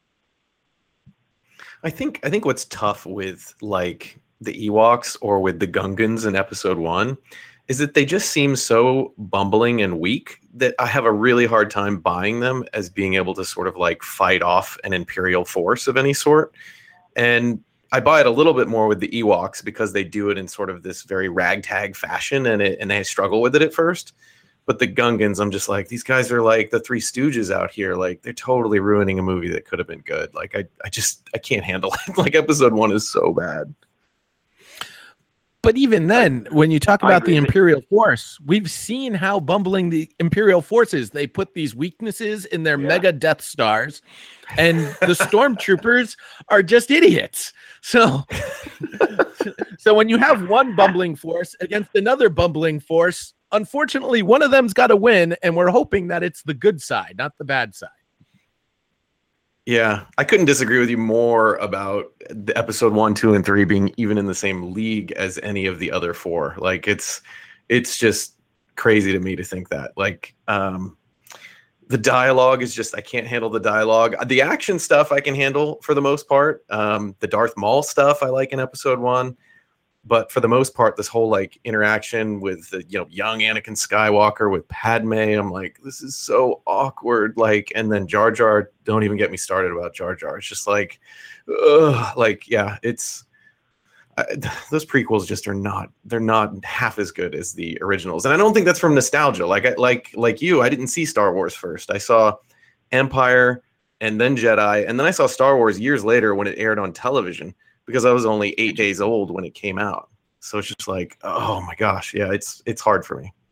I think I think what's tough with like the Ewoks or with the Gungans in episode one is that they just seem so bumbling and weak that I have a really hard time buying them as being able to sort of like fight off an Imperial force of any sort. And I buy it a little bit more with the Ewoks because they do it in sort of this very ragtag fashion and it, and they struggle with it at first. But the Gungans, I'm just like, these guys are like the Three Stooges out here. Like, they're totally ruining a movie that could have been good. Like, I, I just, I can't handle it. Like, episode one is so bad. But even then, when you talk about the Imperial Force, we've seen how bumbling the Imperial Force is. They put these weaknesses in their yeah. mega Death Stars, and the stormtroopers are just idiots. So, so when you have one bumbling force against another bumbling force, unfortunately, one of them's got to win, and we're hoping that it's the good side, not the bad side. Yeah, I couldn't disagree with you more about the episode one, two, and three being even in the same league as any of the other four. Like it's, it's just crazy to me to think that. Like, um, the dialogue is just, I can't handle the dialogue. The action stuff I can handle for the most part. Um, the Darth Maul stuff I like in episode one. But for the most part, this whole like interaction with the, you know, young Anakin Skywalker with Padme, I'm like, this is so awkward. Like, and then Jar Jar, don't even get me started about Jar Jar. It's just like, ugh, like, yeah, it's, I, those prequels just are not, they're not half as good as the originals. And I don't think that's from nostalgia. Like, I, like, like you, I didn't see Star Wars first. I saw Empire and then Jedi. And then I saw Star Wars years later when it aired on television, because I was only eight days old when it came out. So it's just like, oh my gosh. Yeah, it's it's hard for me.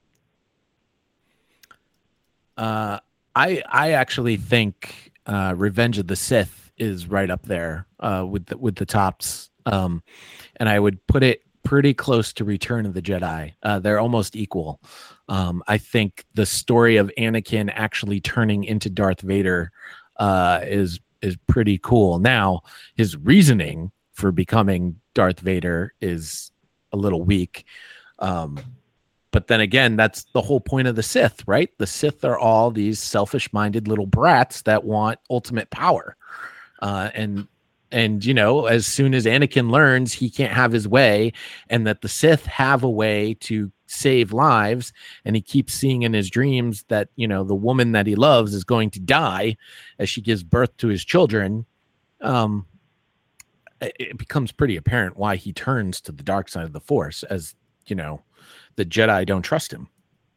Uh, I I actually think uh, Revenge of the Sith is right up there uh, with the, with the tops. Um, and I would put it pretty close to Return of the Jedi. Uh, they're almost equal. Um, I think the story of Anakin actually turning into Darth Vader uh, is is pretty cool. Now, his reasoning for becoming Darth Vader is a little weak. Um, but then again, that's the whole point of the Sith, right? The Sith are all these selfish-minded little brats that want ultimate power. Uh, and And, you know, as soon as Anakin learns he can't have his way and that the Sith have a way to save lives, and he keeps seeing in his dreams that, you know, the woman that he loves is going to die as she gives birth to his children, um, it becomes pretty apparent why he turns to the dark side of the Force, as, you know, the Jedi don't trust him.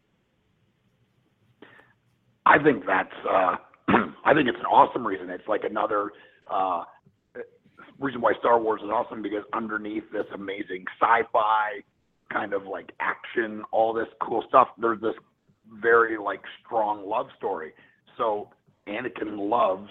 I think that's, uh, I think it's an awesome reason. It's like another, uh, reason why Star Wars is awesome, because underneath this amazing sci-fi kind of like action, all this cool stuff, there's this very like strong love story. So Anakin loves,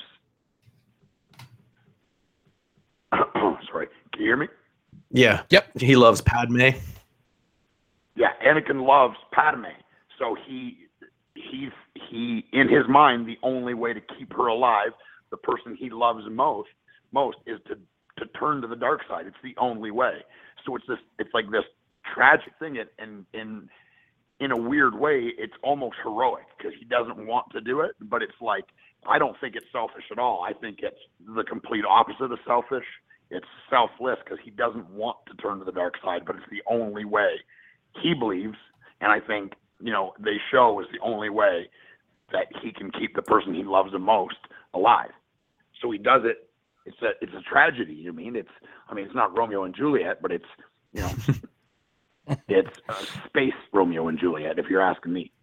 sorry, can you hear me? Yeah. Yep. He loves Padme. Yeah, Anakin loves Padme. So he, he's, he, in his mind, the only way to keep her alive, the person he loves most, most is to to turn to the dark side. It's the only way. So it's this, it's like this tragic thing, and in in in a weird way, it's almost heroic because he doesn't want to do it, but it's like, I don't think it's selfish at all. I think it's the complete opposite of selfish. It's selfless because he doesn't want to turn to the dark side, but it's the only way he believes. And I think, you know, they show is the only way that he can keep the person he loves the most alive. So he does it. It's a it's a tragedy. You mean it's I mean it's not Romeo and Juliet, but it's, you know, it's uh, space Romeo and Juliet, if you're asking me.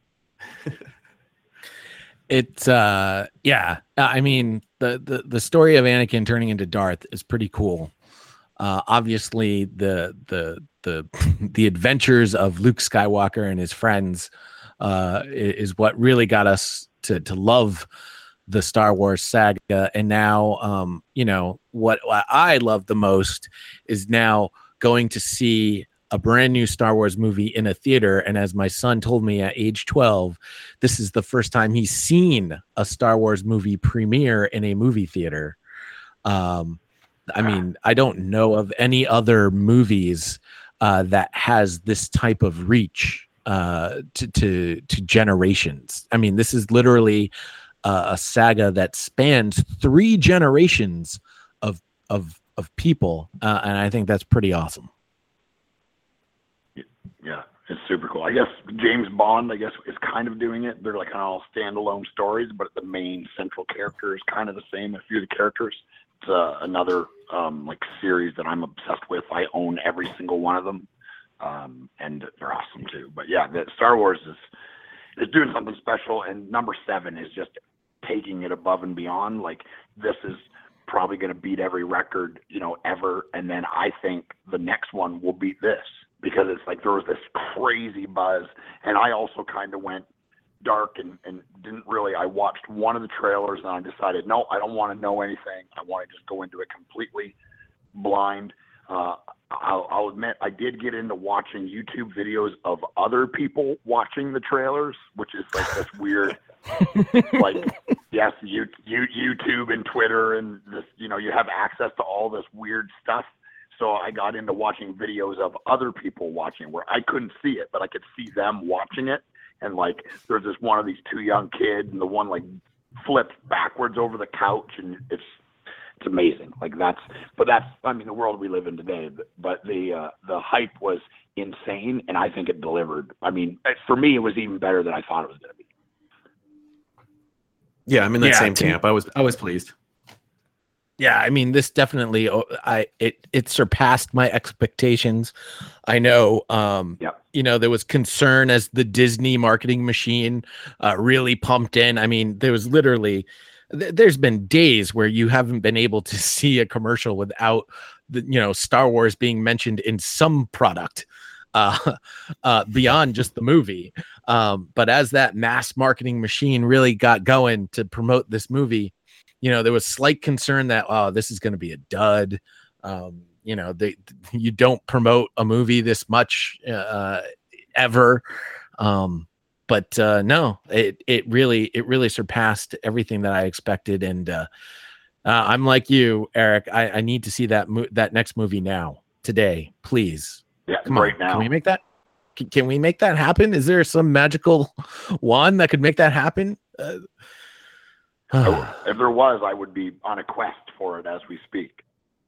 It's uh yeah. I mean the the the story of Anakin turning into Darth is pretty cool. Uh, obviously the the the the adventures of Luke Skywalker and his friends uh, is what really got us to to love the Star Wars saga. And now, um, you know, what, what I love the most is now going to see a brand new Star Wars movie in a theater. And as my son told me at age twelve, this is the first time he's seen a Star Wars movie premiere in a movie theater. Um, I mean, I don't know of any other movies uh, that has this type of reach uh, to, to, to generations. I mean, this is literally Uh, a saga that spans three generations of of of people, uh, and I think that's pretty awesome. Yeah, it's super cool. I guess James Bond, I guess, is kind of doing it. They're like kind of all standalone stories, but the main central character is kind of the same. A few of the characters. It's uh, another um, like series that I'm obsessed with. I own every single one of them, um, and they're awesome too. But yeah, the Star Wars is is doing something special, and number seven is just taking it above and beyond. Like, this is probably going to beat every record, you know, ever. And then I think the next one will beat this, because it's like there was this crazy buzz. And I also kind of went dark and, and didn't really, I watched one of the trailers and I decided, no, I don't want to know anything. I want to just go into it completely blind. Uh, I'll, I'll admit I did get into watching YouTube videos of other people watching the trailers, which is like this weird, like, yes, you, you, YouTube and Twitter and this, you know, you have access to all this weird stuff. So I got into watching videos of other people watching where I couldn't see it, but I could see them watching it. And like, there's this one of these two young kids, and the one like flips backwards over the couch, and it's it's amazing. Like that's, but that's, I mean, the world we live in today. But, but the uh, the hype was insane, and I think it delivered. I mean, for me, it was even better than I thought it was going to be. Yeah, I'm in that Yeah, same to- camp. I was I was pleased. Yeah, I mean, this definitely, oh, I it it surpassed my expectations. I know, um, Yep. you know, there was concern as the Disney marketing machine uh, really pumped in. I mean, there was literally, th- there's been days where you haven't been able to see a commercial without the, you know, Star Wars being mentioned in some product uh, uh, beyond just the movie. Um, but as that mass marketing machine really got going to promote this movie, you know, there was slight concern that, oh, this is going to be a dud. Um, you know, they, you don't promote a movie this much uh, ever. Um, but uh, no, it, it really, it really surpassed everything that I expected. And uh, uh, I'm like you, Eric, I, I need to see that, mo- that next movie now, today, please. Yeah, Come right on. now. Can we make that? Can, can we make that happen? Is there some magical wand that could make that happen? Uh, I, if there was, I would be on a quest for it as we speak.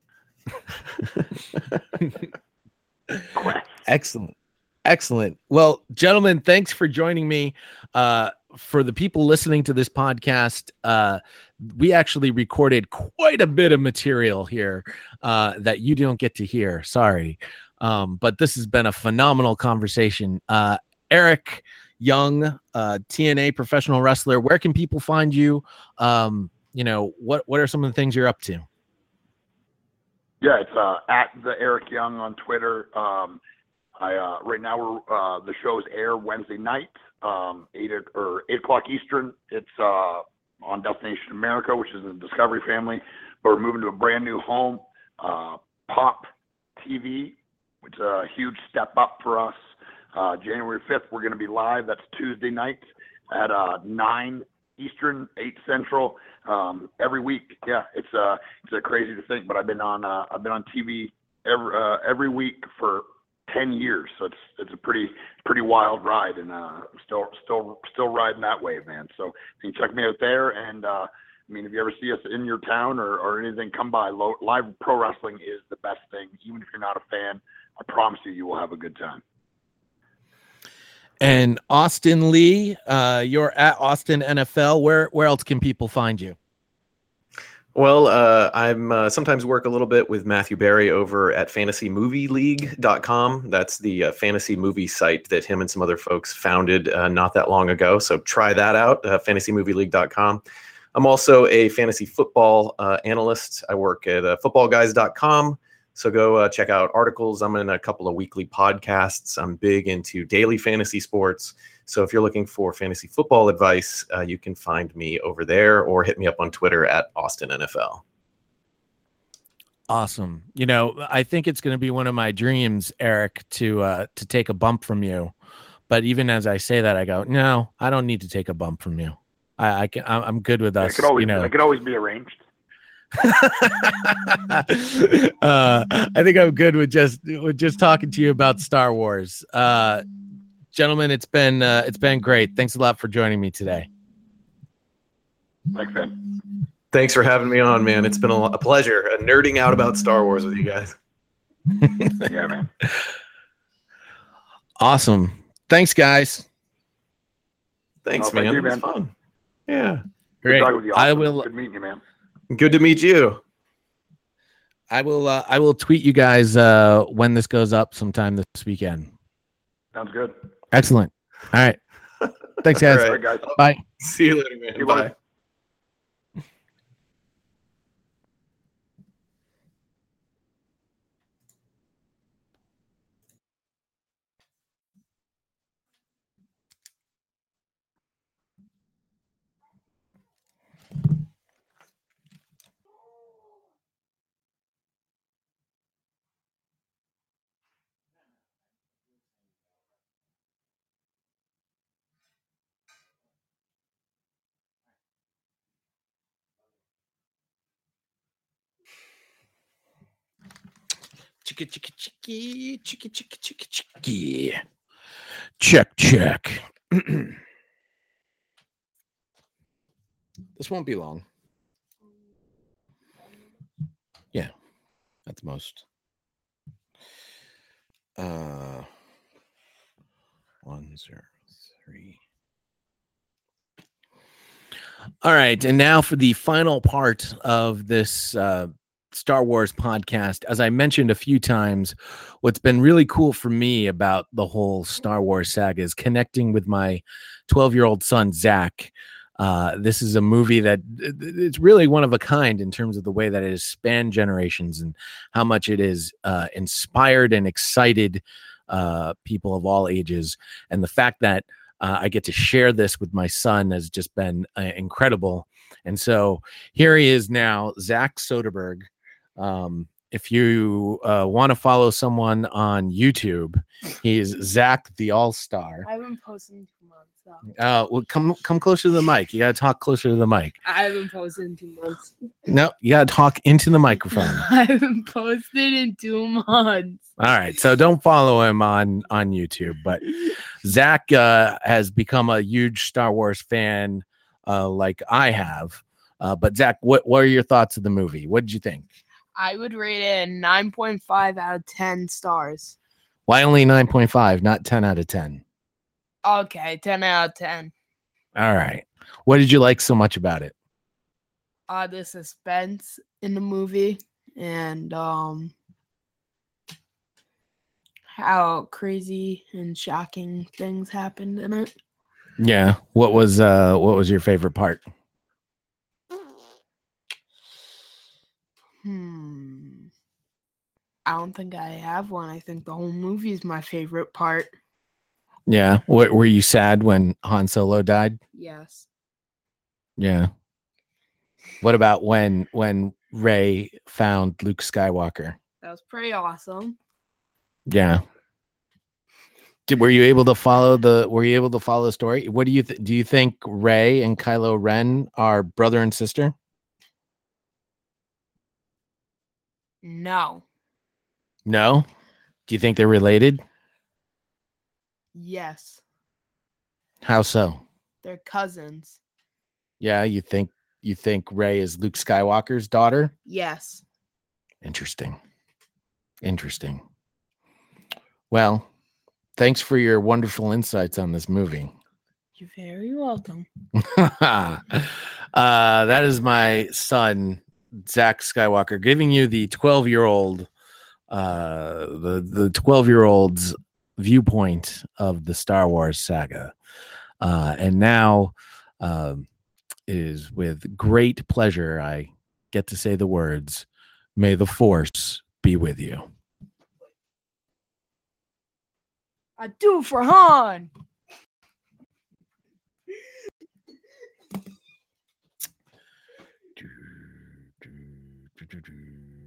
Quest. Excellent. Excellent. Well, gentlemen, thanks for joining me. Uh, for the people listening to this podcast, uh, we actually recorded quite a bit of material here uh, that you don't get to hear. Sorry. Um, but this has been a phenomenal conversation. Uh, Eric Young, uh, T N A professional wrestler, where can people find you? Um, you know, what, what are some of the things you're up to? Yeah, it's uh, at the Eric Young on Twitter. Um, I uh, right now we're uh, the shows air Wednesday night, um, eight o- or eight o'clock Eastern. It's uh, on Destination America, which is in the Discovery family. But we're moving to a brand new home, uh, Pop T V, which is a huge step up for us. Uh, January fifth, we're going to be live. That's Tuesday night at uh, nine Eastern, eight Central, um, every week. Yeah, it's uh, it's uh, crazy to think, but I've been on uh, I've been on T V every uh, every week for ten years, so it's it's a pretty pretty wild ride, and uh, still still still riding that wave, man. So you can check me out there, and uh, I mean, if you ever see us in your town or, or anything, come by. Lo- live pro wrestling is the best thing, even if you're not a fan. I promise you, you will have a good time. And Austin Lee, uh, you're at Austin N F L. Where where else can people find you? Well, uh, I'm uh, sometimes work a little bit with Matthew Barry over at fantasy movie league dot com. That's the uh, fantasy movie site that him and some other folks founded uh, not that long ago. So try that out, uh, fantasy movie league dot com. I'm also a fantasy football uh, analyst. I work at uh, football guys dot com. So go uh, check out articles. I'm in a couple of weekly podcasts. I'm big into daily fantasy sports. So if you're looking for fantasy football advice, uh, you can find me over there or hit me up on Twitter at Austin N F L. Awesome. You know, I think it's going to be one of my dreams, Eric, to uh, to take a bump from you. But even as I say that, I go, no, I don't need to take a bump from you. I, I can, I'm good with us. It could always you know, it could always be arranged. uh, I think I'm good with just with just talking to you about Star Wars. Uh, gentlemen, it's been uh, it's been great. Thanks a lot for joining me today. Thanks, Ben. Thanks for having me on, man. It's been a, a pleasure uh, nerding out about Star Wars with you guys. Yeah, man. Awesome. Thanks, guys. Thanks, Oh, thank man. you, It was man. fun. Yeah. Great. Good talking with you, I Austin. will. Good meeting you, man. Good to meet you. I will. Uh, I will tweet you guys uh, when this goes up sometime this weekend. Sounds good. Excellent. All right. Thanks, guys. All All right, guys. Bye. See you later, man. See you, Bye. buddy. chicka chicka chicky chicka chicka chicka chicky. Check check. This won't be long. Yeah, that's most. Uh, one zero three. All right, and now for the final part of this uh, Star Wars podcast. As I mentioned a few times, what's been really cool for me about the whole Star Wars saga is connecting with my twelve-year-old son, Zach. Uh, this is a movie that it's really one of a kind in terms of the way that it has spanned generations and how much it is uh, inspired and excited uh, people of all ages. And the fact that uh, I get to share this with my son has just been uh, incredible. And so here he is now, Zach Soderbergh. Um, if you uh, want to follow someone on YouTube, he is Zach the All-Star. I haven't posted in two months. So. Uh, well, come come closer to the mic. You gotta talk closer to the mic. I haven't posted in two months. No, you gotta talk into the microphone. I haven't posted in two months. All right, so don't follow him on on YouTube, but Zach uh, has become a huge Star Wars fan, uh, like I have. Uh, but Zach, what what are your thoughts of the movie? What did you think? I would rate it a nine point five out of ten stars. Why only nine point five, not ten out of ten? Okay, ten out of ten. All right. What did you like so much about it? Uh, the suspense in the movie and um, how crazy and shocking things happened in it. Yeah. What was uh what was your favorite part? Hmm. I don't think I have one. I think the whole movie is my favorite part. Yeah. What were you sad when Han Solo died? Yes. Yeah. What about when when Rey found Luke Skywalker? That was pretty awesome. Yeah. Did, were you able to follow the were you able to follow the story? What do you th- do you think Rey and Kylo Ren are brother and sister? No. No. Do you think they're related? Yes. How so? They're cousins. Yeah, you think you think Rey is Luke Skywalker's daughter? Yes. Interesting. Interesting. Well, thanks for your wonderful insights on this movie. You're very welcome. uh, that is my son, Zach Skywalker, giving you the twelve-year-old, uh, the the twelve-year-old's viewpoint of the Star Wars saga. Uh, and now, um, it is with great pleasure I get to say the words, "May the Force be with you." I do for Han. Do, do, do, do, do.